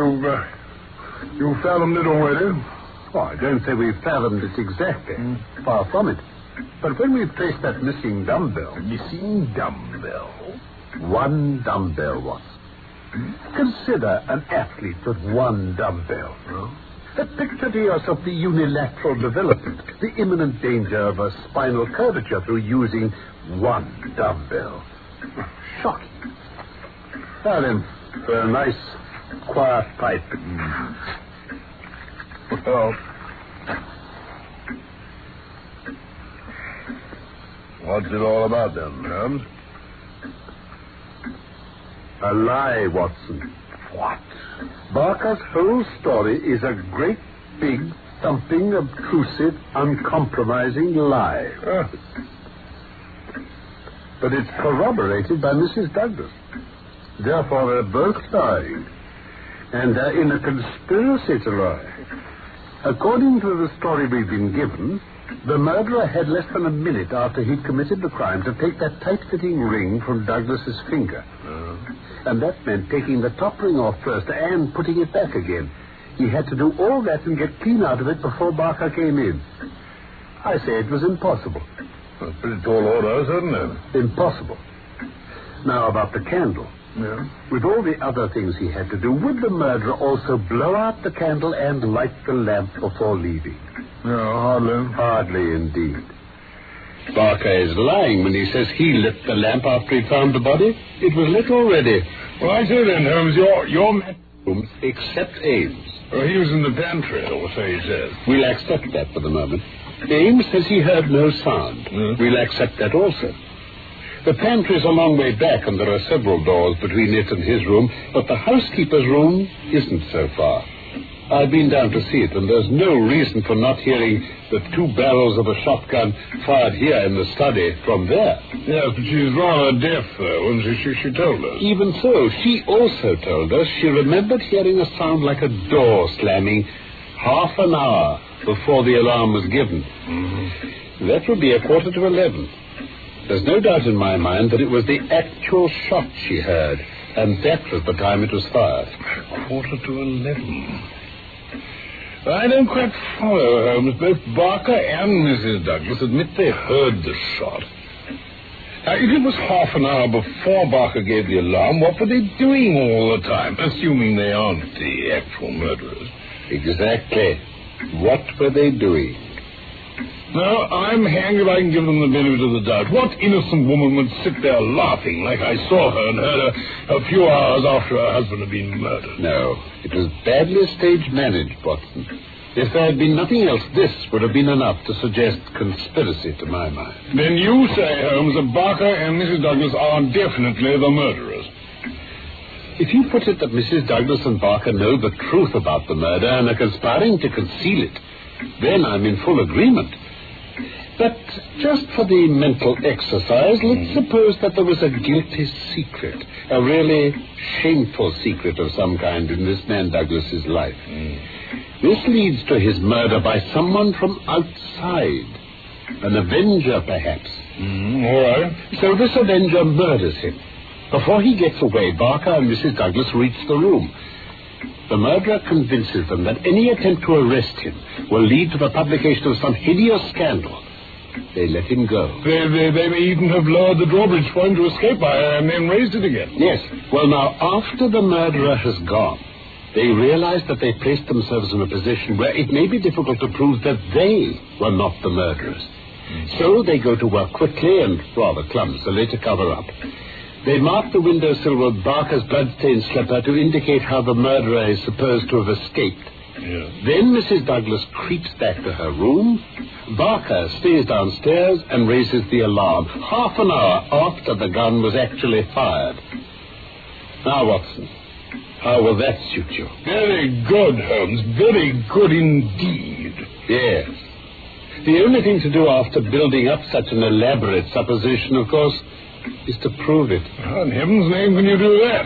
you've fathomed it already? Oh, I don't say we've fathomed it exactly. Far from it. But when we placed that missing dumbbell... Missing dumbbell? One dumbbell, Watson. Consider an athlete with one dumbbell. Picture to yourself the unilateral development, the imminent danger of a spinal curvature through using one dumbbell. Shocking. Now then, for a nice, quiet pipe. Well, what's it all about then, Holmes? A lie, Watson. What? Barker's whole story is a great, big, thumping, obtrusive, uncompromising lie. But it's corroborated by Mrs. Douglas. Therefore, they're both lying. And they're in a conspiracy to lie. According to the story we've been given, the murderer had less than a minute after he'd committed the crime to take that tight-fitting ring from Douglas's finger. And that meant taking the top ring off first and putting it back again. He had to do all that and get clean out of it before Barker came in. I say it was impossible. That's a pretty tall order, isn't it? Impossible. Now about the candle. Yeah. With all the other things he had to do, would the murderer also blow out the candle and light the lamp before leaving? No, hardly. Hardly indeed. Barker is lying when he says he lit the lamp after he found the body. It was lit already. Well, I say then, Holmes, your man... Except Ames. Well, he was in the pantry, or so he says. We'll accept that for the moment. Ames says he heard no sound. We'll accept that also. The pantry's a long way back, and there are several doors between it and his room, but the housekeeper's room isn't so far. I've been down to see it, and there's no reason for not hearing the two barrels of a shotgun fired here in the study from there. Yes, but she's rather deaf, though, and she told us. Even so, she also told us she remembered hearing a sound like a door slamming half an hour before the alarm was given. That would be 11:15. There's no doubt in my mind that it was the actual shot she heard, and that was the time it was fired. 11:15. I don't quite follow, Holmes. Both Barker and Mrs. Douglas admit they heard the shot. Now, if it was half an hour before Barker gave the alarm, what were they doing all the time, assuming they aren't the actual murderers? Exactly. What were they doing? No, I'm hanged if I can give them the benefit of the doubt. What innocent woman would sit there laughing like I saw her and heard her a few hours after her husband had been murdered? No, it was badly stage-managed, Watson. If there had been nothing else, this would have been enough to suggest conspiracy to my mind. Then you say, Holmes, that Barker and Mrs. Douglas are definitely the murderers. If you put it that Mrs. Douglas and Barker know the truth about the murder and are conspiring to conceal it, then I'm in full agreement. But just for the mental exercise, let's suppose that there was a guilty secret, a really shameful secret of some kind in this man Douglas's life. This leads to his murder by someone from outside, an avenger perhaps. All right. So this avenger murders him. Before he gets away, Barker and Mrs. Douglas reach the room. The murderer convinces them that any attempt to arrest him will lead to the publication of some hideous scandal. They let him go. They may even have lowered the drawbridge for him to escape by and then raised it again. Yes. Well, now, after the murderer has gone, they realize that they placed themselves in a position where it may be difficult to prove that they were not the murderers. So they go to work quickly and rather clumsily to cover up. They mark the windowsill with Barker's blood-stained slipper to indicate how the murderer is supposed to have escaped. Yeah. Then Mrs. Douglas creeps back to her room. Barker stays downstairs and raises the alarm half an hour after the gun was actually fired. Now, Watson, how will that suit you? Very good, Holmes. Very good indeed. Yes. The only thing to do after building up such an elaborate supposition, of course, is to prove it. How in heaven's name can you do that?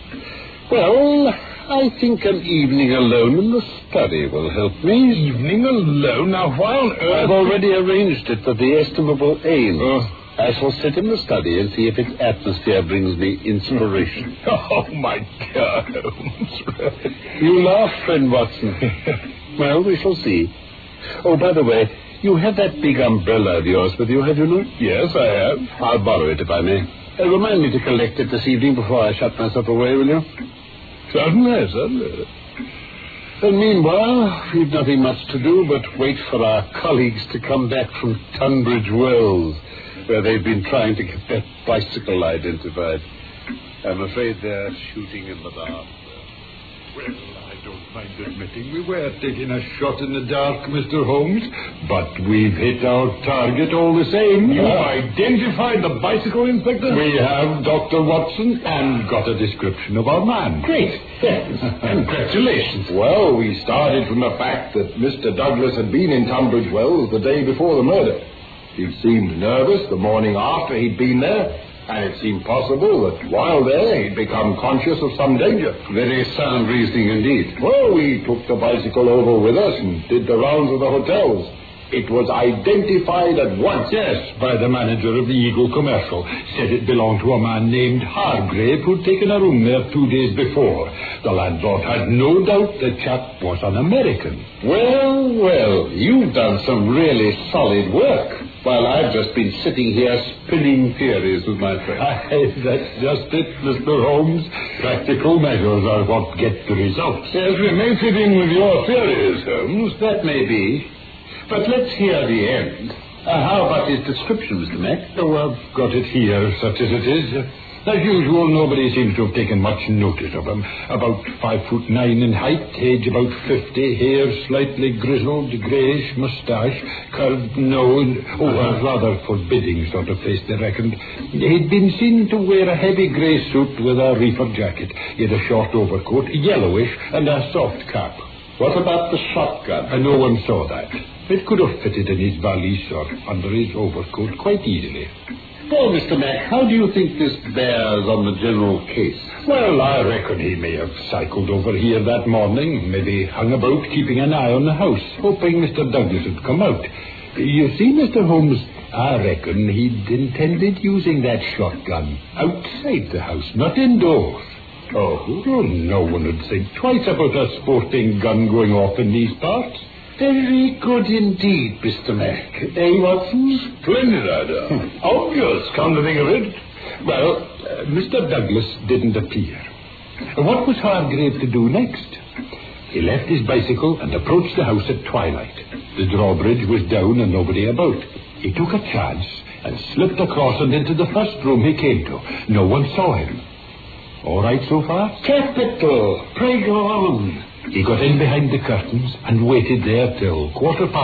Well, I think an evening alone in the study will help me. Evening alone? Now, why on earth... I've already arranged it for the estimable Ames. I shall sit in the study and see if its atmosphere brings me inspiration. Oh, my God, Holmes. You laugh, friend Watson. Well, we shall see. Oh, by the way, You have that big umbrella of yours with you, have you not? Yes, I have. I'll borrow it, if I may. Remind me to collect it this evening before I shut myself away, will you? Certainly, certainly. And meanwhile, we've nothing much to do but wait for our colleagues to come back from Tunbridge Wells, where they've been trying to get that bicycle identified. I'm afraid they're shooting in the dark. Well, I don't mind admitting we were taking a shot in the dark, Mr. Holmes, but we've hit our target all the same. You identified the bicycle, Inspector? We have, Dr. Watson, and got a description of our man. Great. Yes. Congratulations. Well, we started from the fact that Mr. Douglas had been in Tunbridge Wells the day before the murder. He seemed nervous the morning after he'd been there, and it seemed possible that while there he'd become conscious of some danger. Very sound reasoning indeed. Well, we took the bicycle over with us and did the rounds of the hotels. It was identified at once. Yes, by the manager of the Eagle Commercial. Said it belonged to a man named Hargrave who'd taken a room there 2 days before. The landlord had no doubt the chap was an American. Well, you've done some really solid work, while I've just been sitting here spinning theories with my friend. That's just it, Mr. Holmes. Practical measures are what get the results. Yes, we may fit in with your theories, Holmes. That may be. But let's hear the end. How about his description, Mr. Mack? Oh, I've got it here, such as it is. As usual, nobody seems to have taken much notice of him. About 5'9" in height, age about 50, hair slightly grizzled, greyish, moustache, curved nose. A rather forbidding sort of face, they reckoned. He'd been seen to wear a heavy grey suit with a reefer jacket. He had a short overcoat, yellowish, and a soft cap. What about the shotgun? No one saw that. It could have fitted in his valise or under his overcoat quite easily. Well, Mr. Mack, how do you think this bears on the general case? Well, I reckon he may have cycled over here that morning, maybe hung about keeping an eye on the house, hoping Mr. Douglas would come out. You see, Mr. Holmes, I reckon he'd intended using that shotgun outside the house, not indoors. Oh, no one would think twice about a sporting gun going off in these parts. Very good indeed, Mr. Mack. Watson? Splendid idea. Obvious, come to think of it. Well, Mr. Douglas didn't appear. What was Hargrave to do next? He left his bicycle and approached the house at twilight. The drawbridge was down and nobody about. He took a chance and slipped across and into the first room he came to. No one saw him. All right so far? Capital. Pray go on. He got in behind the curtains and waited there till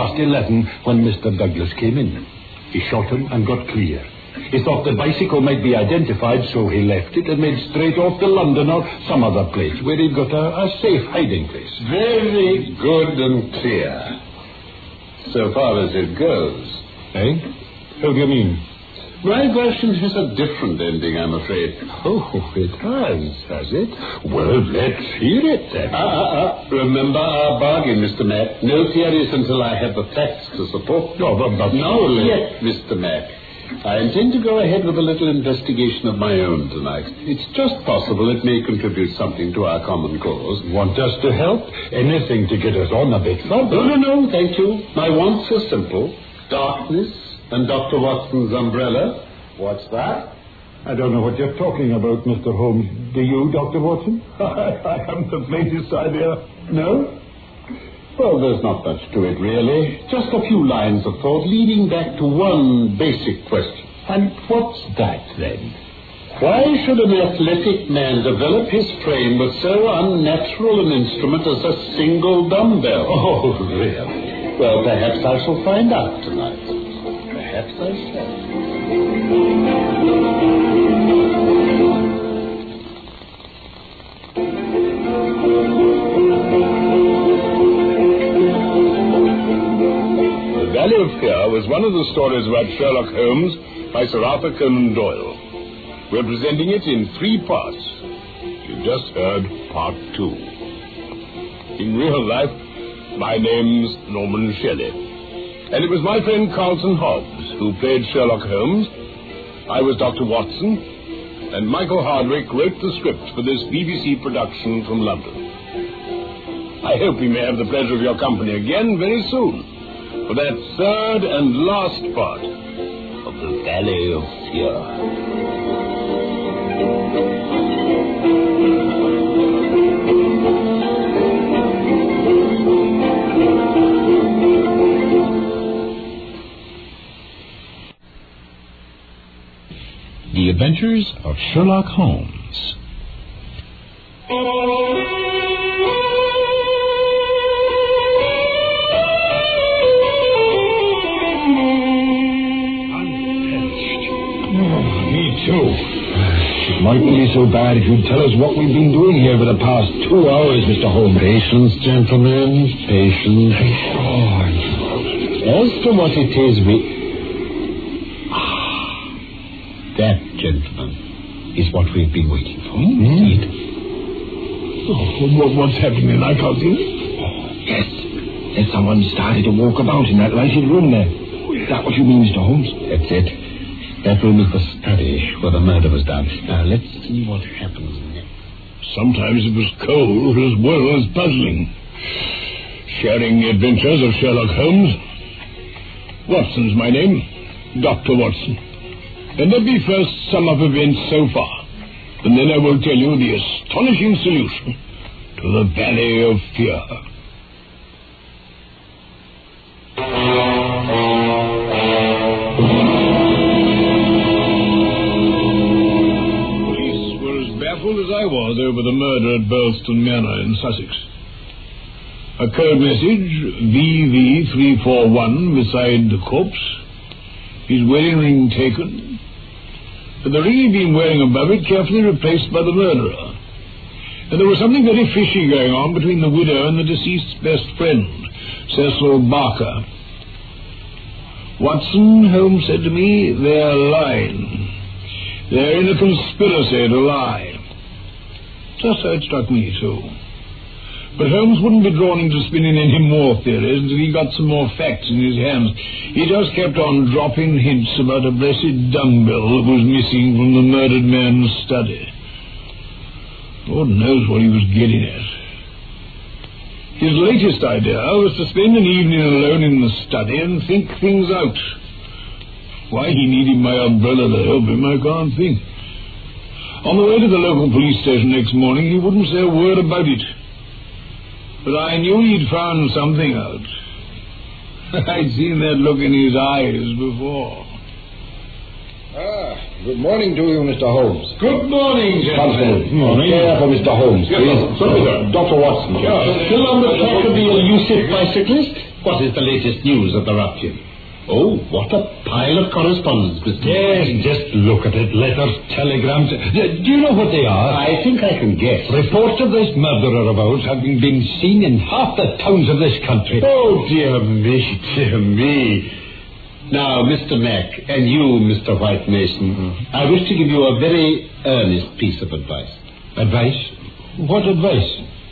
11:15 when Mr. Douglas came in. He shot him and got clear. He thought the bicycle might be identified, so he left it and made straight off to London or some other place where he'd got a safe hiding place. Very good and clear. So far as it goes. Eh? How do you mean? My version has a different ending, I'm afraid. Oh, it has it? Well, let's hear it then. Remember our bargain, Mr. Mack. No theories until I have the facts to support. No, but not yet, Mr. Mack. I intend to go ahead with a little investigation of my own tonight. It's just possible it may contribute something to our common cause. Want us to help? Anything to get us on a bit further? No, thank you. My wants are simple. Darkness and Dr. Watson's umbrella. What's that? I don't know what you're talking about, Mr. Holmes. Do you, Dr. Watson? I haven't the faintest idea. No? Well, there's not much to it, really. Just a few lines of thought leading back to one basic question. And what's that, then? Why should an athletic man develop his frame with so unnatural an instrument as a single dumbbell? Oh, really? Well, perhaps I shall find out tonight. Perhaps I shall. The Valley of Fear was one of the stories about Sherlock Holmes by Sir Arthur Conan Doyle. We're presenting it in 3 parts. You've just heard part 2. In real life, my name's Norman Shelley. And it was my friend Carlton Hobbs who played Sherlock Holmes. I was Dr. Watson, and Michael Hardwick wrote the script for this BBC production from London. I hope we may have the pleasure of your company again very soon. for that third and last part of the Valley of Fear. The Adventures of Sherlock Holmes. Me too. It mightn't be so bad if you'd tell us what we've been doing here for the past 2 hours, Mr. Holmes. Patience, gentlemen, patience. As to what it is That, gentlemen, is what we've been waiting for. See it? What's happening? I can't see it. Yes. There's someone started to walk about in that lighted room there. Is that what you mean, Mr. Holmes? That's it. That room is the study where the murder was done. Now, let's see what happens next. Sometimes it was cold as well as puzzling. Sharing the adventures of Sherlock Holmes. Watson's my name. Dr. Watson. And let me first sum up events so far, and then I will tell you the astonishing solution to the Valley of Fear. Police were as baffled as I was over the murder at Burlston Manor in Sussex. A code message, VV341, beside the corpse. His wedding ring taken. But the ring he'd been wearing above it carefully replaced by the murderer. And there was something very fishy going on between the widow and the deceased's best friend, Cecil Barker. Watson, Holmes said to me, they're lying. They're in a conspiracy to lie. Just so it struck me, too. But Holmes wouldn't be drawn into spinning any more theories until he got some more facts in his hands. He just kept on dropping hints about a blessed dumbbell that was missing from the murdered man's study. Lord knows what he was getting at. His latest idea was to spend an evening alone in the study and think things out. Why he needed my umbrella to help him, I can't think. On the way to the local police station next morning, he wouldn't say a word about it. But I knew he'd found something out. I'd seen that look in his eyes before. Good morning to you, Mr. Holmes. Good morning, Good morning. Care for Mr. Holmes, please. Dr. Watson. Still on the track of the elusive bicyclist? What is the latest news of the rupture? Oh, what a pile of correspondence, Mr. Yes, just look at it. Letters, telegrams. Do you know what they are? I think I can guess. Reports of this murderer of ours having been seen in half the towns of this country. Oh, dear me, dear me. Now, Mr. Mack, and you, Mr. White Mason, I wish to give you a very earnest piece of advice. Advice? What advice?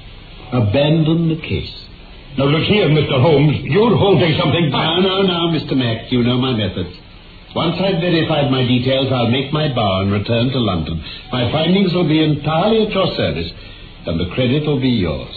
Abandon the case. Now, look here, Mr. Holmes. You're holding something back. No, Mr. Mack, you know my methods. Once I've verified my details, I'll make my bow and return to London. My findings will be entirely at your service, and the credit will be yours.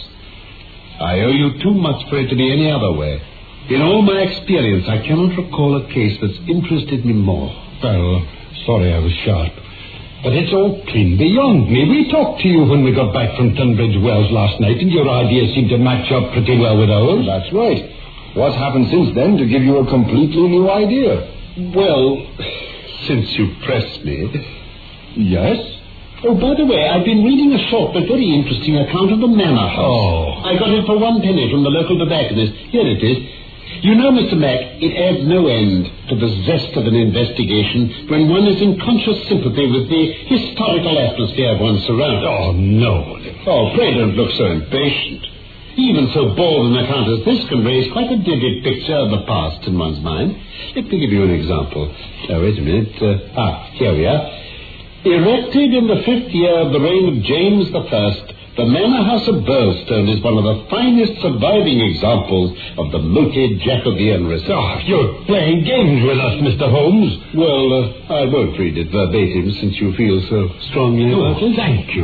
I owe you too much for it to be any other way. In all my experience, I cannot recall a case that's interested me more. Well, sorry I was sharp. But it's all clean beyond me. We talked to you when we got back from Tunbridge Wells last night, and your ideas seemed to match up pretty well with ours. That's right. What's happened since then to give you a completely new idea? Well, since you press me... Yes? Oh, by the way, I've been reading a short but very interesting account of the Manor House. Oh. I got it for 1 penny from the local tobacconist. Here it is. You know, Mr. Mack, it adds no end to the zest of an investigation when one is in conscious sympathy with the historical atmosphere of one's surroundings. Oh, no. Oh, pray don't look so impatient. Even so bald an account as this can raise quite a vivid picture of the past in one's mind. Let me give you an example. Wait a minute. Here we are. Erected in the 5th year of the reign of James I, the Manor House of Burlstone is one of the finest surviving examples of the moated Jacobean research. Oh, you're playing games with us, Mr. Holmes. Well, I won't read it verbatim since you feel so strongly about it. Thank you.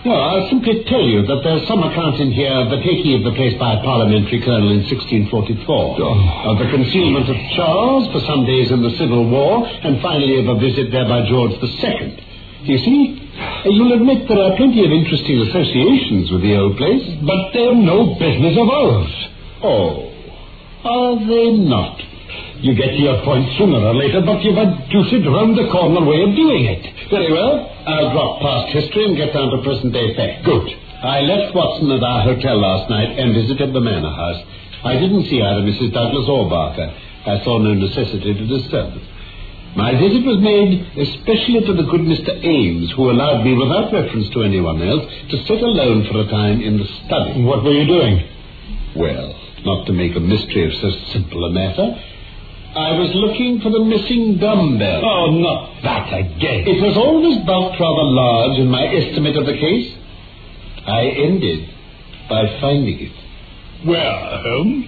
No, I'll simply tell you that there's some account in here of the taking of the place by a parliamentary colonel in 1644, of the concealment of Charles for some days in the Civil War, and finally of a visit there by George II. You see, you'll admit there are plenty of interesting associations with the old place. But they're no business of ours. Oh, are they not? You get to your point sooner or later, but you've a deuced round-the-corner way of doing it. Very well. I'll drop past history and get down to present-day facts. Good. I left Watson at our hotel last night and visited the manor house. I didn't see either Mrs. Douglas or Barker. I saw no necessity to disturb them. My visit was made especially to the good Mr. Ames, who allowed me, without reference to anyone else, to sit alone for a time in the study. What were you doing? Well, not to make a mystery of so simple a matter, I was looking for the missing dumbbell. Oh, not that again. It was always bulked rather large in my estimate of the case. I ended by finding it. Where, Holmes?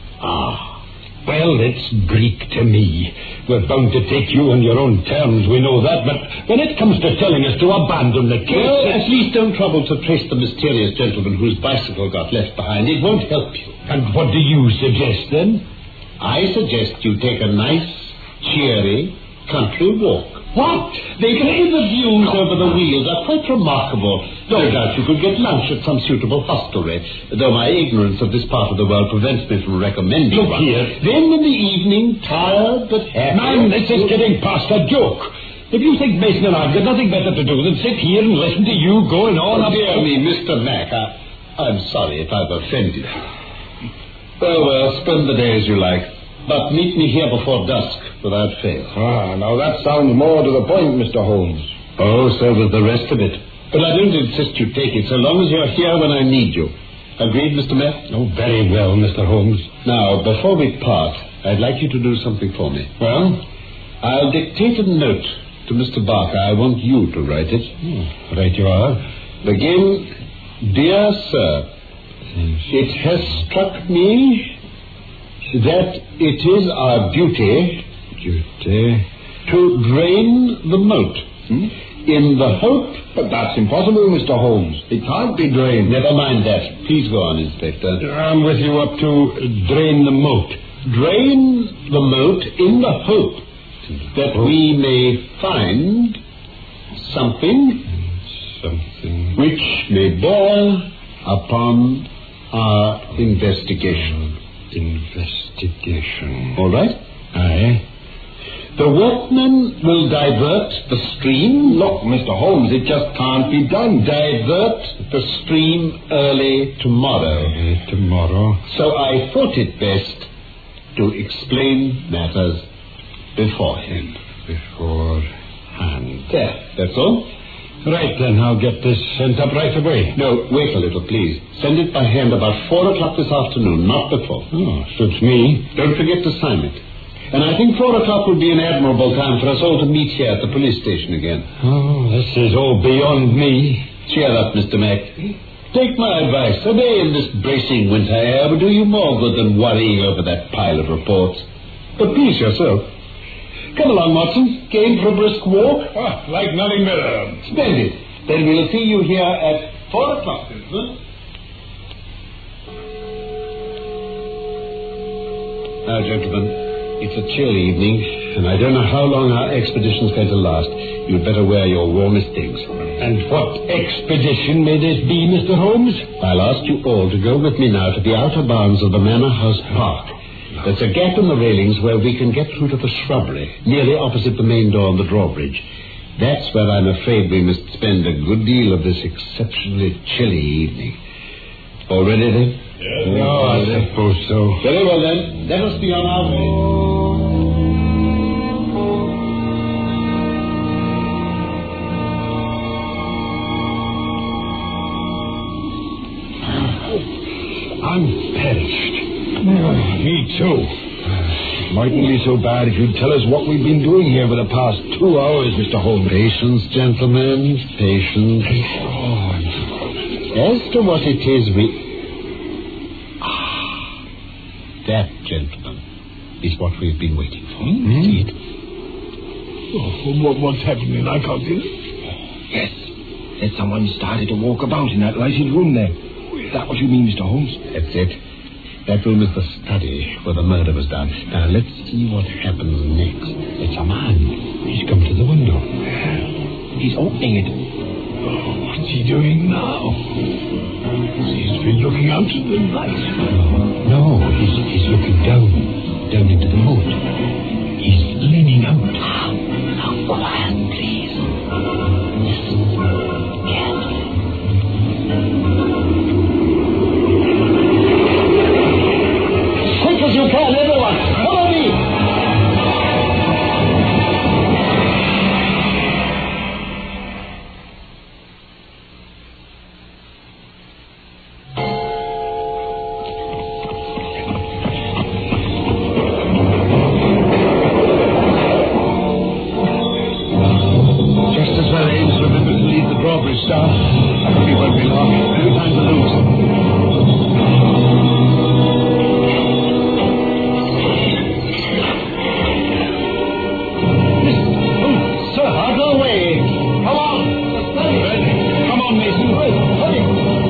Well, it's Greek to me. We're bound to take you on your own terms, we know that, but when it comes to telling us to abandon the case... Well, at least don't trouble to trace the mysterious gentleman whose bicycle got left behind. It won't help you. And what do you suggest, then? I suggest you take a nice, cheery, country walk. What? The views over the wheels are quite remarkable. No doubt you could get lunch at some suitable hostelry, though my ignorance of this part of the world prevents me from recommending Look one. here. Then in the evening, tired but happy... Man, this is getting past a joke. If you think Mason and I've got nothing better to do than sit here and listen to you going on... Dear me, Mr. Mac, I'm sorry if I've offended. Well, spend the day as you like. But meet me here before dusk, without fail. Now that sounds more to the point, Mr. Holmes. Oh, so does the rest of it. But I don't insist you take it, so long as you're here when I need you. Agreed, Mr. Mac? Oh, very well, Mr. Holmes. Now, before we part, I'd like you to do something for me. Well? I'll dictate a note to Mr. Barker. I want you to write it. Right you are. Begin, Dear Sir, it has struck me that it is our duty to drain the moat in the hope... But that's impossible, Mr. Holmes. It can't be drained. Never mind that. Please go on, Inspector. I'm with you up to drain the moat. Drain the moat in the hope that we may find something which may bear upon our investigation. All right? Aye. The workmen will divert the stream. Look, Mr. Holmes, it just can't be done. Divert the stream early tomorrow. So I thought it best to explain matters beforehand. There, that's all. Right, then, I'll get this sent up right away. No, wait a little, please. Send it by hand about 4 o'clock this afternoon, not before. Oh, suits me. Don't forget to sign it. And I think 4 o'clock would be an admirable time for us all to meet here at the police station again. Oh, this is all beyond me. Cheer up, Mr. Mac. Take my advice. A day in this bracing winter air would do you more good than worrying over that pile of reports. But please yourself. Come along, Watson. Game for a brisk walk? Like nothing better. Splendid. Then we'll see you here at 4 o'clock, gentlemen. Now, gentlemen, it's a chill evening, and I don't know how long our expedition's going to last. You'd better wear your warmest things. And what expedition may this be, Mr. Holmes? I'll ask you all to go with me now to the outer bounds of the Manor House Park. There's a gap in the railings where we can get through to the shrubbery, nearly opposite the main door on the drawbridge. That's where I'm afraid we must spend a good deal of this exceptionally chilly evening. All ready, then? Yes. Oh, I suppose so. Very well, then. Let us be on our way. I'm perished. Me too. It mightn't be so bad if you'd tell us what we've been doing here for the past 2 hours, Mr. Holmes. Patience, gentlemen, patience. As to what it is that, gentlemen, is what we've been waiting for. See it? What's happening? I can't see it. Yes. that someone started to walk about in that lighted room there. Is that what you mean, Mr. Holmes? That's it. That room is the study where the murder was done. Now, let's see what happens next. It's a man. He's come to the window. He's opening it. Oh, what's he doing now? He's been looking out at the light. No, he's looking down into the moat. He's leaning out. Now, quiet, please. Listen carefully. Quick as you can, everyone! Follow me! Just as well Ames remembered to leave the drawbridge down. We won't be long. No time to lose. Sir, out of the way. Come on. Come on, Mason. Hurry.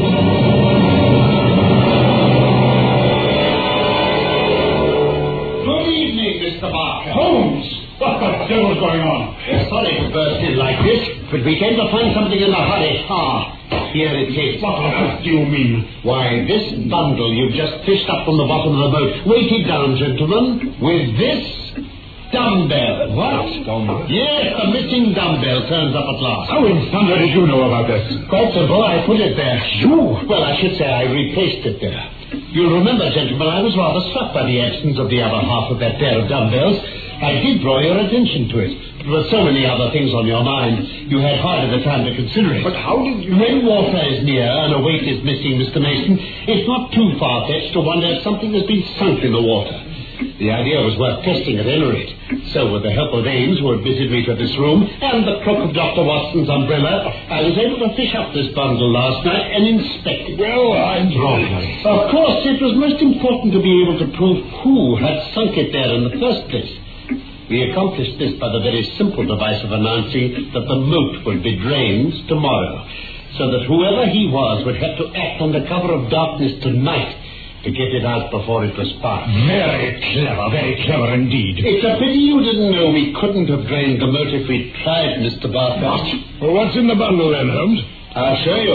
Good evening, Mr. Barker. Holmes! What the devil's going on? Sorry to burst in like this, but we came to find something in a hurry. Here it is. What on earth do you mean? Why, this bundle you just fished up from the bottom of the boat. Weighted down, gentlemen, with this dumbbell. What? Yes, the missing dumbbell turns up at last. How in thunder did you know about this? Quite simple. I put it there. You? Well, I should say I replaced it there. You'll remember, gentlemen, I was rather struck by the absence of the other half of that pair of dumbbells. I did draw your attention to it. There were so many other things on your mind, you had hardly the time to consider it. But how did you... When water is near and a weight is missing, Mr. Mason, it's not too far-fetched to wonder if something has been sunk in the water. The idea was worth testing at any rate. So, with the help of Ames, who admitted me to this room, and the crook of Dr. Watson's umbrella, I was able to fish up this bundle last night and inspect it. Well, I'm wrong. Of course, it was most important to be able to prove who had sunk it there in the first place. We accomplished this by the very simple device of announcing that the moat would be drained tomorrow, so that whoever he was would have to act under cover of darkness tonight to get it out before it was past. Very clever indeed. It's a pity you didn't know we couldn't have drained the moat if we tried, Mr. Barker. What? Well, what's in the bundle then, Holmes? I'll show you.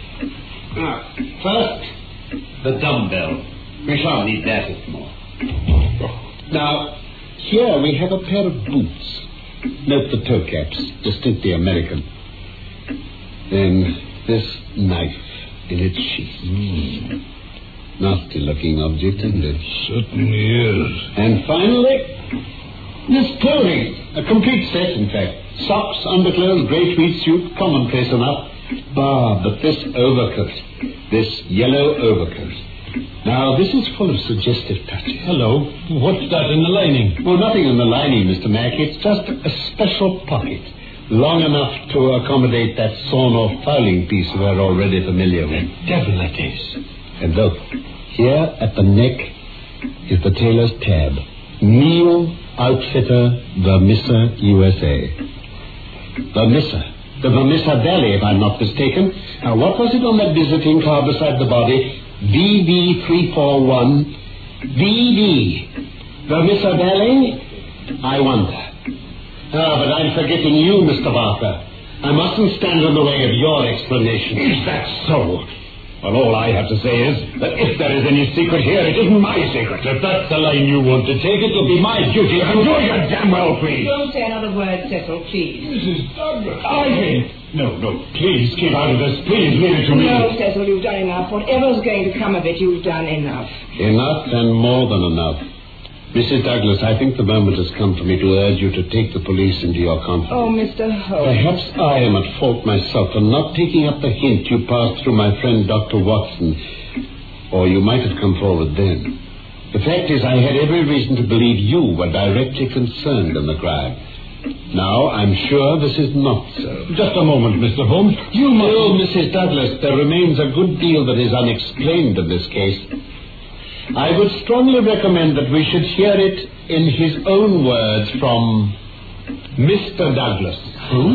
First, the dumbbell. We shan't need that anymore. Now, here we have a pair of boots. Note the toe caps, distinctly American. Then this knife in its sheath. Nasty-looking object, isn't it? Certainly is. And finally, this clothing. A complete set, in fact. Socks, underclothes, grey tweed suit, commonplace enough. But this overcoat, this yellow overcoat. Now, this is full of suggestive touches. Hello. What's that in the lining? Well, nothing in the lining, Mr. Mack. It's just a special pocket, long enough to accommodate that sawn or fowling piece we're already familiar with. Devil it is. And look, here at the neck is the tailor's tab. Neil Outfitter, Vermissa, USA. Vermissa. The Vermissa Valley, if I'm not mistaken. Now, what was it on that visiting card beside the body? VV341. VV. Vermissa Valley? I wonder. But I'm forgetting you, Mr. Barker. I mustn't stand in the way of your explanation. Is that so? Well, all I have to say is that if there is any secret here, it isn't my secret. If that's the line you want to take, it'll be my duty. And do your damn well, please. Don't say another word, Cecil, please. Mrs. Douglas. Ivy! No, please, keep out of this. Please, leave it to me. No, Cecil, you've done enough. Whatever's going to come of it, you've done enough. Enough and more than enough. Mrs. Douglas, I think the moment has come for me to urge you to take the police into your confidence. Oh, Mr. Holmes. Perhaps I am at fault myself for not taking up the hint you passed through my friend Dr. Watson. Or you might have come forward then. The fact is, I had every reason to believe you were directly concerned in the crime. Now, I'm sure this is not so. Just a moment, Mr. Holmes. You know, Mrs. Douglas, there remains a good deal that is unexplained in this case. I would strongly recommend that we should hear it in his own words from Mr. Douglas. Who?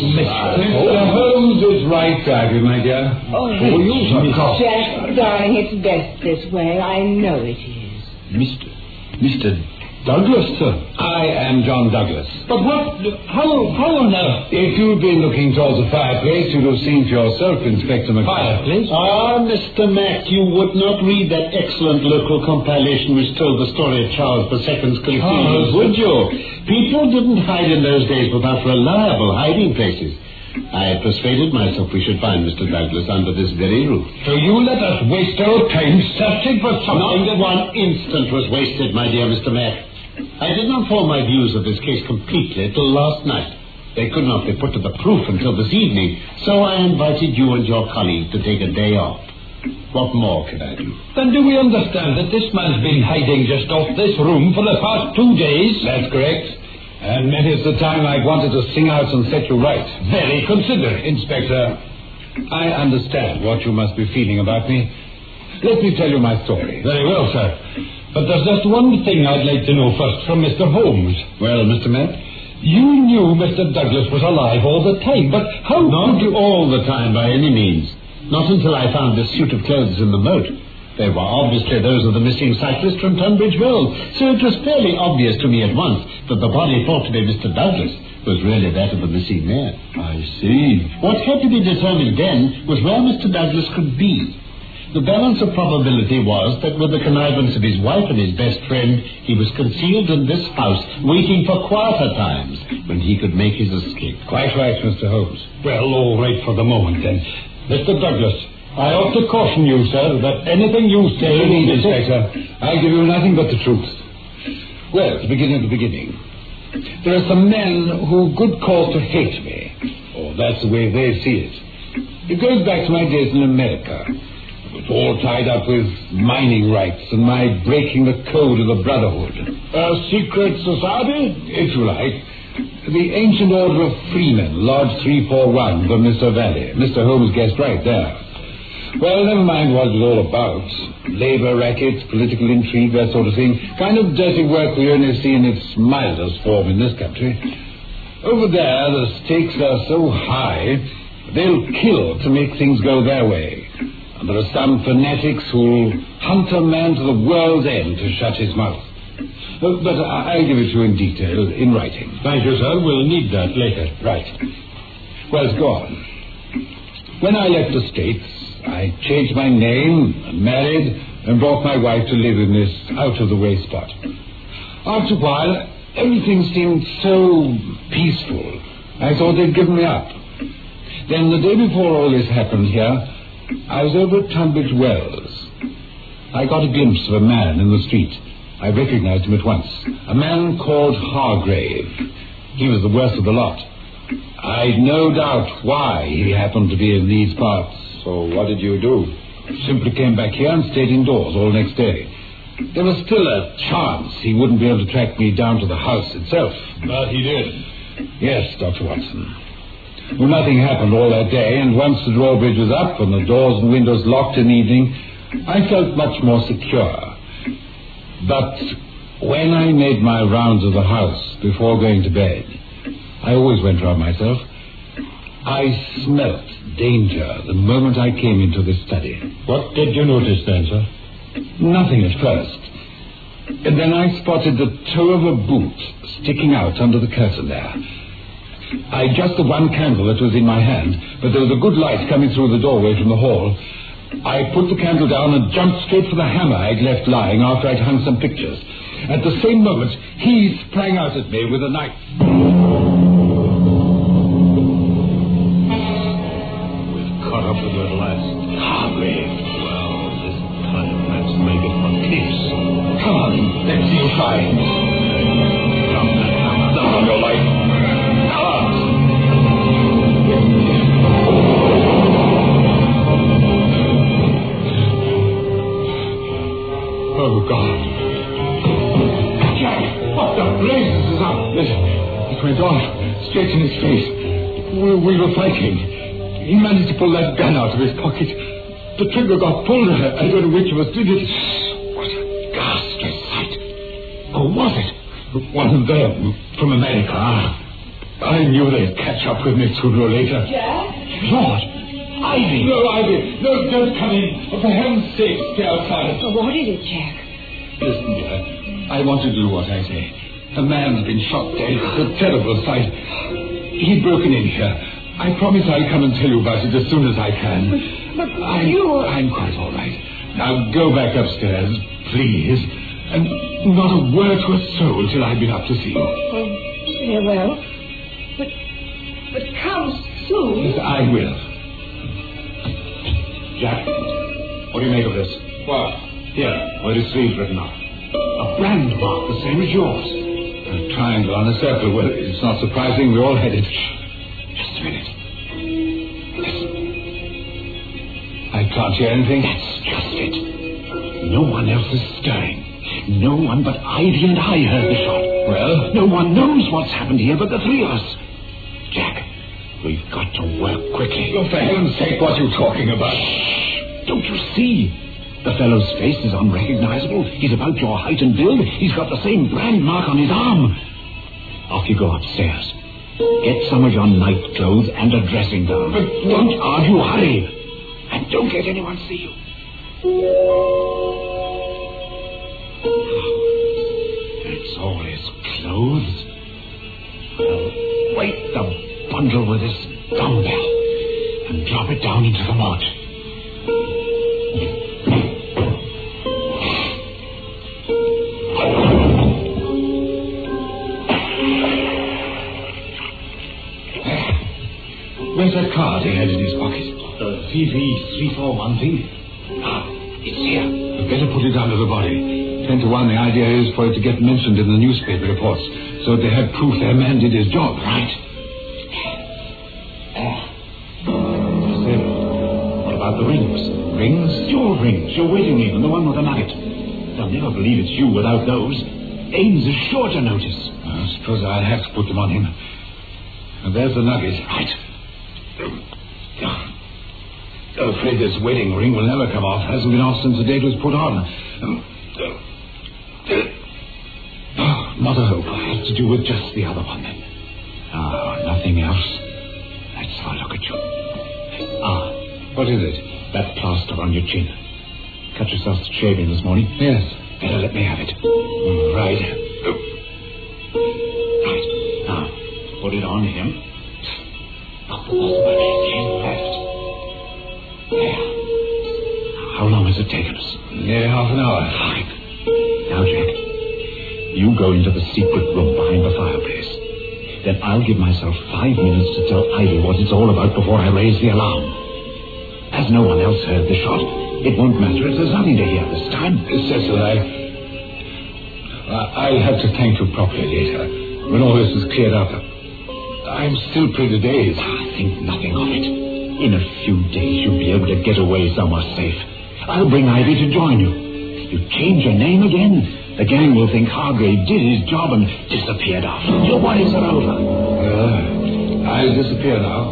Mr. Holmes is right, Aggie, my dear. Oh, you, of course. Jack, darling, it's best this way. I know it is. Mr. Douglas, sir. I am John Douglas. But what? How on earth? If you'd been looking towards the fireplace, you'd have seen for yourself, Inspector McFarlane. Fireplace? Ah, Mr. Mack, you would not read that excellent local compilation which told the story of Charles II's Caligula, would you? People didn't hide in those days without reliable hiding places. I persuaded myself we should find Mr. Douglas under this very roof. So you let us waste our time searching for something Not one instant was wasted, my dear Mr. Mack. I did not form my views of this case completely till last night. They could not be put to the proof until this evening, so I invited you and your colleague to take a day off. What more can I do? Then do we understand that this man's been hiding just off this room for the past 2 days? That's correct. And many is the time I wanted to sing out and set you right. Very considerate, Inspector. I understand what you must be feeling about me. Let me tell you my story. Very well, sir. But there's just one thing I'd like to know first from Mr. Holmes. Well, Mr. Mack? You knew Mr. Douglas was alive all the time, but how... Not all the time, by any means. Not until I found this suit of clothes in the moat. They were obviously those of the missing cyclist from Tunbridge Wells, so it was fairly obvious to me at once that the body thought to be Mr. Douglas was really that of the missing man. I see. What had to be determined then was where Mr. Douglas could be. The balance of probability was that with the connivance of his wife and his best friend, he was concealed in this house, waiting for quieter times, when he could make his escape. Quite right, Mr. Holmes. Well, all right for the moment, then. Mr. Douglas, I ought to caution you, sir, that anything you say... Inspector, I give you nothing but the truth. Well, to begin at the beginning, there are some men who've good cause to hate me. Oh, that's the way they see it. It goes back to my days in America. It was all tied up with mining rights and my breaking the code of the Brotherhood. A secret society? If you like. The Ancient Order of Freemen, Lodge 341, Vermissa Valley. Mr. Holmes guessed right there. Well, never mind what it was all about. Labor rackets, political intrigue, that sort of thing. Kind of dirty work we only see in its mildest form in this country. Over there, the stakes are so high, they'll kill to make things go their way. And there are some fanatics who'll hunt a man to the world's end to shut his mouth. But I'll give it to you in detail, in writing. Thank you, sir. We'll need that later. Right. Well, it's gone. When I left the States, I changed my name and married and brought my wife to live in this out-of-the-way spot. After a while, everything seemed so peaceful. I thought they'd given me up. Then the day before all this happened here, I was over at Tunbridge Wells. I got a glimpse of a man in the street. I recognized him at once. A man called Hargrave. He was the worst of the lot. I'd no doubt why he happened to be in these parts. So what did you do? Simply came back here and stayed indoors all next day. There was still a chance he wouldn't be able to track me down to the house itself. But he did. Yes, Dr. Watson. Well, nothing happened all that day, and once the drawbridge was up and the doors and windows locked in the evening, I felt much more secure. But when I made my rounds of the house before going to bed, I always went round myself, I smelt danger the moment I came into the study. What did you notice then, sir? Nothing at first. And then I spotted the toe of a boot sticking out under the curtain there. I adjusted one candle that was in my hand, but there was a good light coming through the doorway from the hall. I put the candle down and jumped straight for the hammer I'd left lying after I'd hung some pictures. At the same moment, he sprang out at me with a knife. We've caught up with her at last. Hargrave. Well, this time let's make it for keeps. Come on, let's see you try. Drop that hammer. Down on your light. Oh, God. Jack, what the blazes is up? It went off, straight in his face. We were fighting. He managed to pull that gun out of his pocket. The trigger got pulled. I don't know which of us did it. What a ghastly sight. Or was it? One of them from America. I knew they'd catch up with me sooner or later. Jack? Lord! Ivy! No, Ivy! No, don't come in. For heaven's sake, stay outside. Oh, what is it, Jack? Listen, dear. I want you to do what I say. A man's been shot dead. It's a terrible sight. He'd broken in here. I promise I'll come and tell you about it as soon as I can. But I'm quite all right. Now go back upstairs, please. And not a word to a soul till I've been up to see you. Oh, very well. But come soon. Yes, I will. Jack, what do you make of this? What? Here, where his sleeve's written up. A brand mark, the same as yours. A triangle on a circle. Well, it's not surprising. We all had it. Just a minute. Listen. I can't hear anything. That's just it. No one else is stirring. No one but Ivy and I heard the shot. Well? No one knows what's happened here but the three of us. Jack, we've got to work quickly. Oh, for heaven's sake, what are you talking about? Shh! Don't you see? The fellow's face is unrecognizable. He's about your height and build. He's got the same brand mark on his arm. Off you go upstairs. Get some of your night clothes and a dressing gown. But don't argue, hurry. And don't let anyone see you. That's all his clothes. I'll weight the bundle with this dumbbell and drop it down into the mud. Where's that card he had in his pocket? VV3413. It's here. We'd better put it under the body. 10 to 1, the idea is for it to get mentioned in the newspaper reports, so they have proof their man did his job. Right. What about the rings? Rings? Your rings, your wedding ring, and the one with the nugget. They'll never believe it's you without those. Ames is sure to notice. I suppose I'll have to put them on him. And there's the nugget. Right. I'm afraid this wedding ring will never come off. Hasn't been off since the date was put on. Not a hope. I have to do with just the other one then. Nothing else. Let's have a look at you. What is it? That plaster on your chin. Cut yourself shaving this morning? Yes. Better let me have it. Right. Right. Now, put it on him. Not the bottom of his chin left. There. How long has it taken us? Nearly half an hour. Fine. Now, Jack, you go into the secret room behind the fireplace. Then I'll give myself 5 minutes to tell Ivy what it's all about before I raise the alarm. As no one else heard the shot, it won't matter if there's nothing to hear this time. Cecil, I'll have to thank you properly later, when all this is cleared up. I'm still pretty dazed. Think nothing of it. In a few days, you'll be able to get away somewhere safe. I'll bring Ivy to join you. You change your name again, the gang will think Hargrave did his job and disappeared after. Your worries are over. Well, I'll disappear now.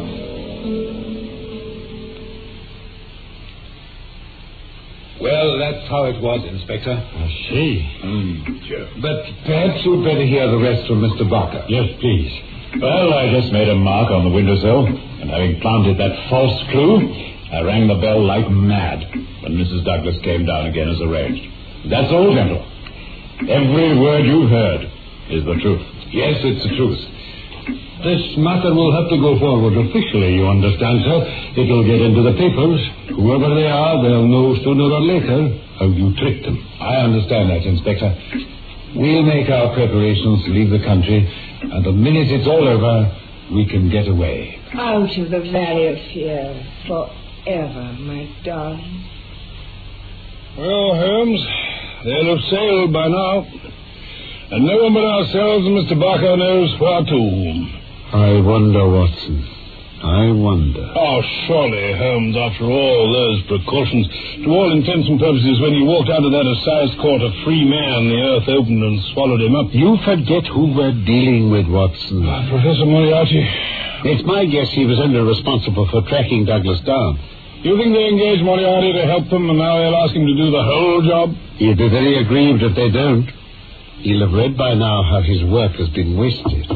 Well, that's how it was, Inspector. I see. But perhaps you'd better hear the rest from Mr. Barker. Yes, please. Well, I just made a mark on the windowsill, and having planted that false clue, I rang the bell like mad when Mrs. Douglas came down again as arranged. That's all, gentlemen. Every word you've heard is the truth. Yes, it's the truth. This matter will have to go forward officially, you understand, sir. It'll get into the papers. Whoever they are, they'll know sooner or later how you tricked them. I understand that, Inspector. We'll make our preparations to leave the country, and the minute it's all over, we can get away. Out of the Valley of Fear forever, my darling. Well, Holmes, they'll have sailed by now. And no one but ourselves and Mr. Barker knows where to. I wonder, Watson. I wonder. Oh, surely, Holmes, after all those precautions, to all intents and purposes, when you walked out of that assize court a free man, the earth opened and swallowed him up. You forget who we're dealing with, Watson. Professor Moriarty. It's my guess he was responsible for tracking Douglas down. You think they engaged Moriarty to help them, and now they'll ask him to do the whole job? He'd be very aggrieved if they don't. He'll have read by now how his work has been wasted.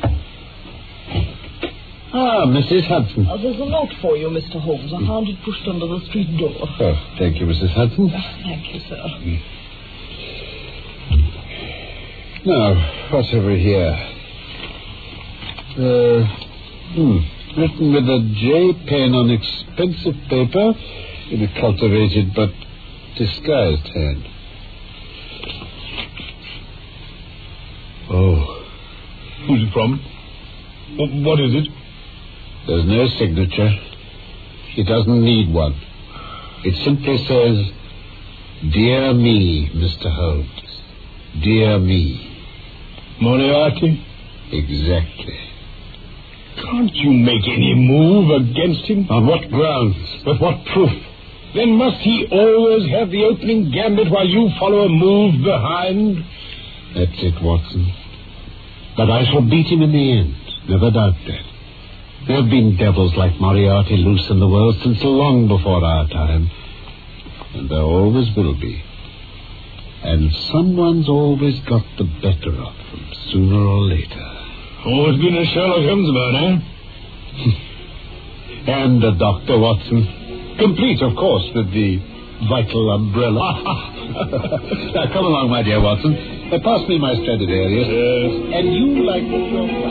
Ah, Mrs. Hudson. There's a note for you, Mr. Holmes. I found it pushed under the street door. Oh, thank you, Mrs. Hudson. Thank you, sir. Now, what's over here? Written with a J pen on expensive paper in a cultivated but disguised hand. Oh. Who's it from? What is it? There's no signature. He doesn't need one. It simply says, "Dear me, Mr. Holmes. Dear me." Moriarty? Exactly. Can't you make any move against him? On what grounds? With what proof? Then must he always have the opening gambit while you follow a move behind? That's it, Watson. But I shall beat him in the end. Never doubt that. There have been devils like Moriarty loose in the world since long before our time. And there always will be. And someone's always got the better of them, sooner or later. Always been a Sherlock Holmes about, eh? And Dr. Watson. Complete, of course, with the vital umbrella. Now, come along, my dear Watson. Pass me my Stradivarius. Yes. And you like your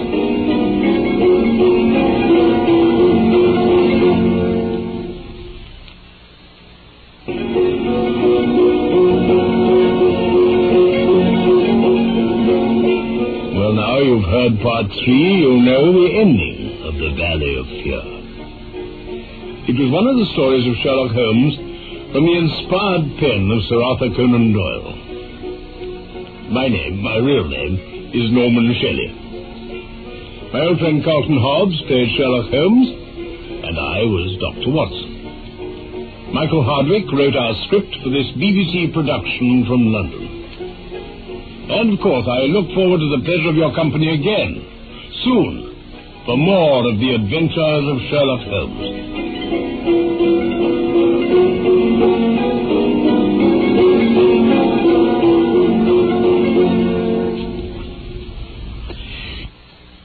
Well, now you've heard part 3, you know the ending of The Valley of Fear. It was one of the stories of Sherlock Holmes from the inspired pen of Sir Arthur Conan Doyle. My real name, is Norman Shelley. My old friend Carlton Hobbs played Sherlock Holmes, and I was Dr. Watson. Michael Hardwick wrote our script for this BBC production from London. And, of course, I look forward to the pleasure of your company again, soon, for more of the adventures of Sherlock Holmes.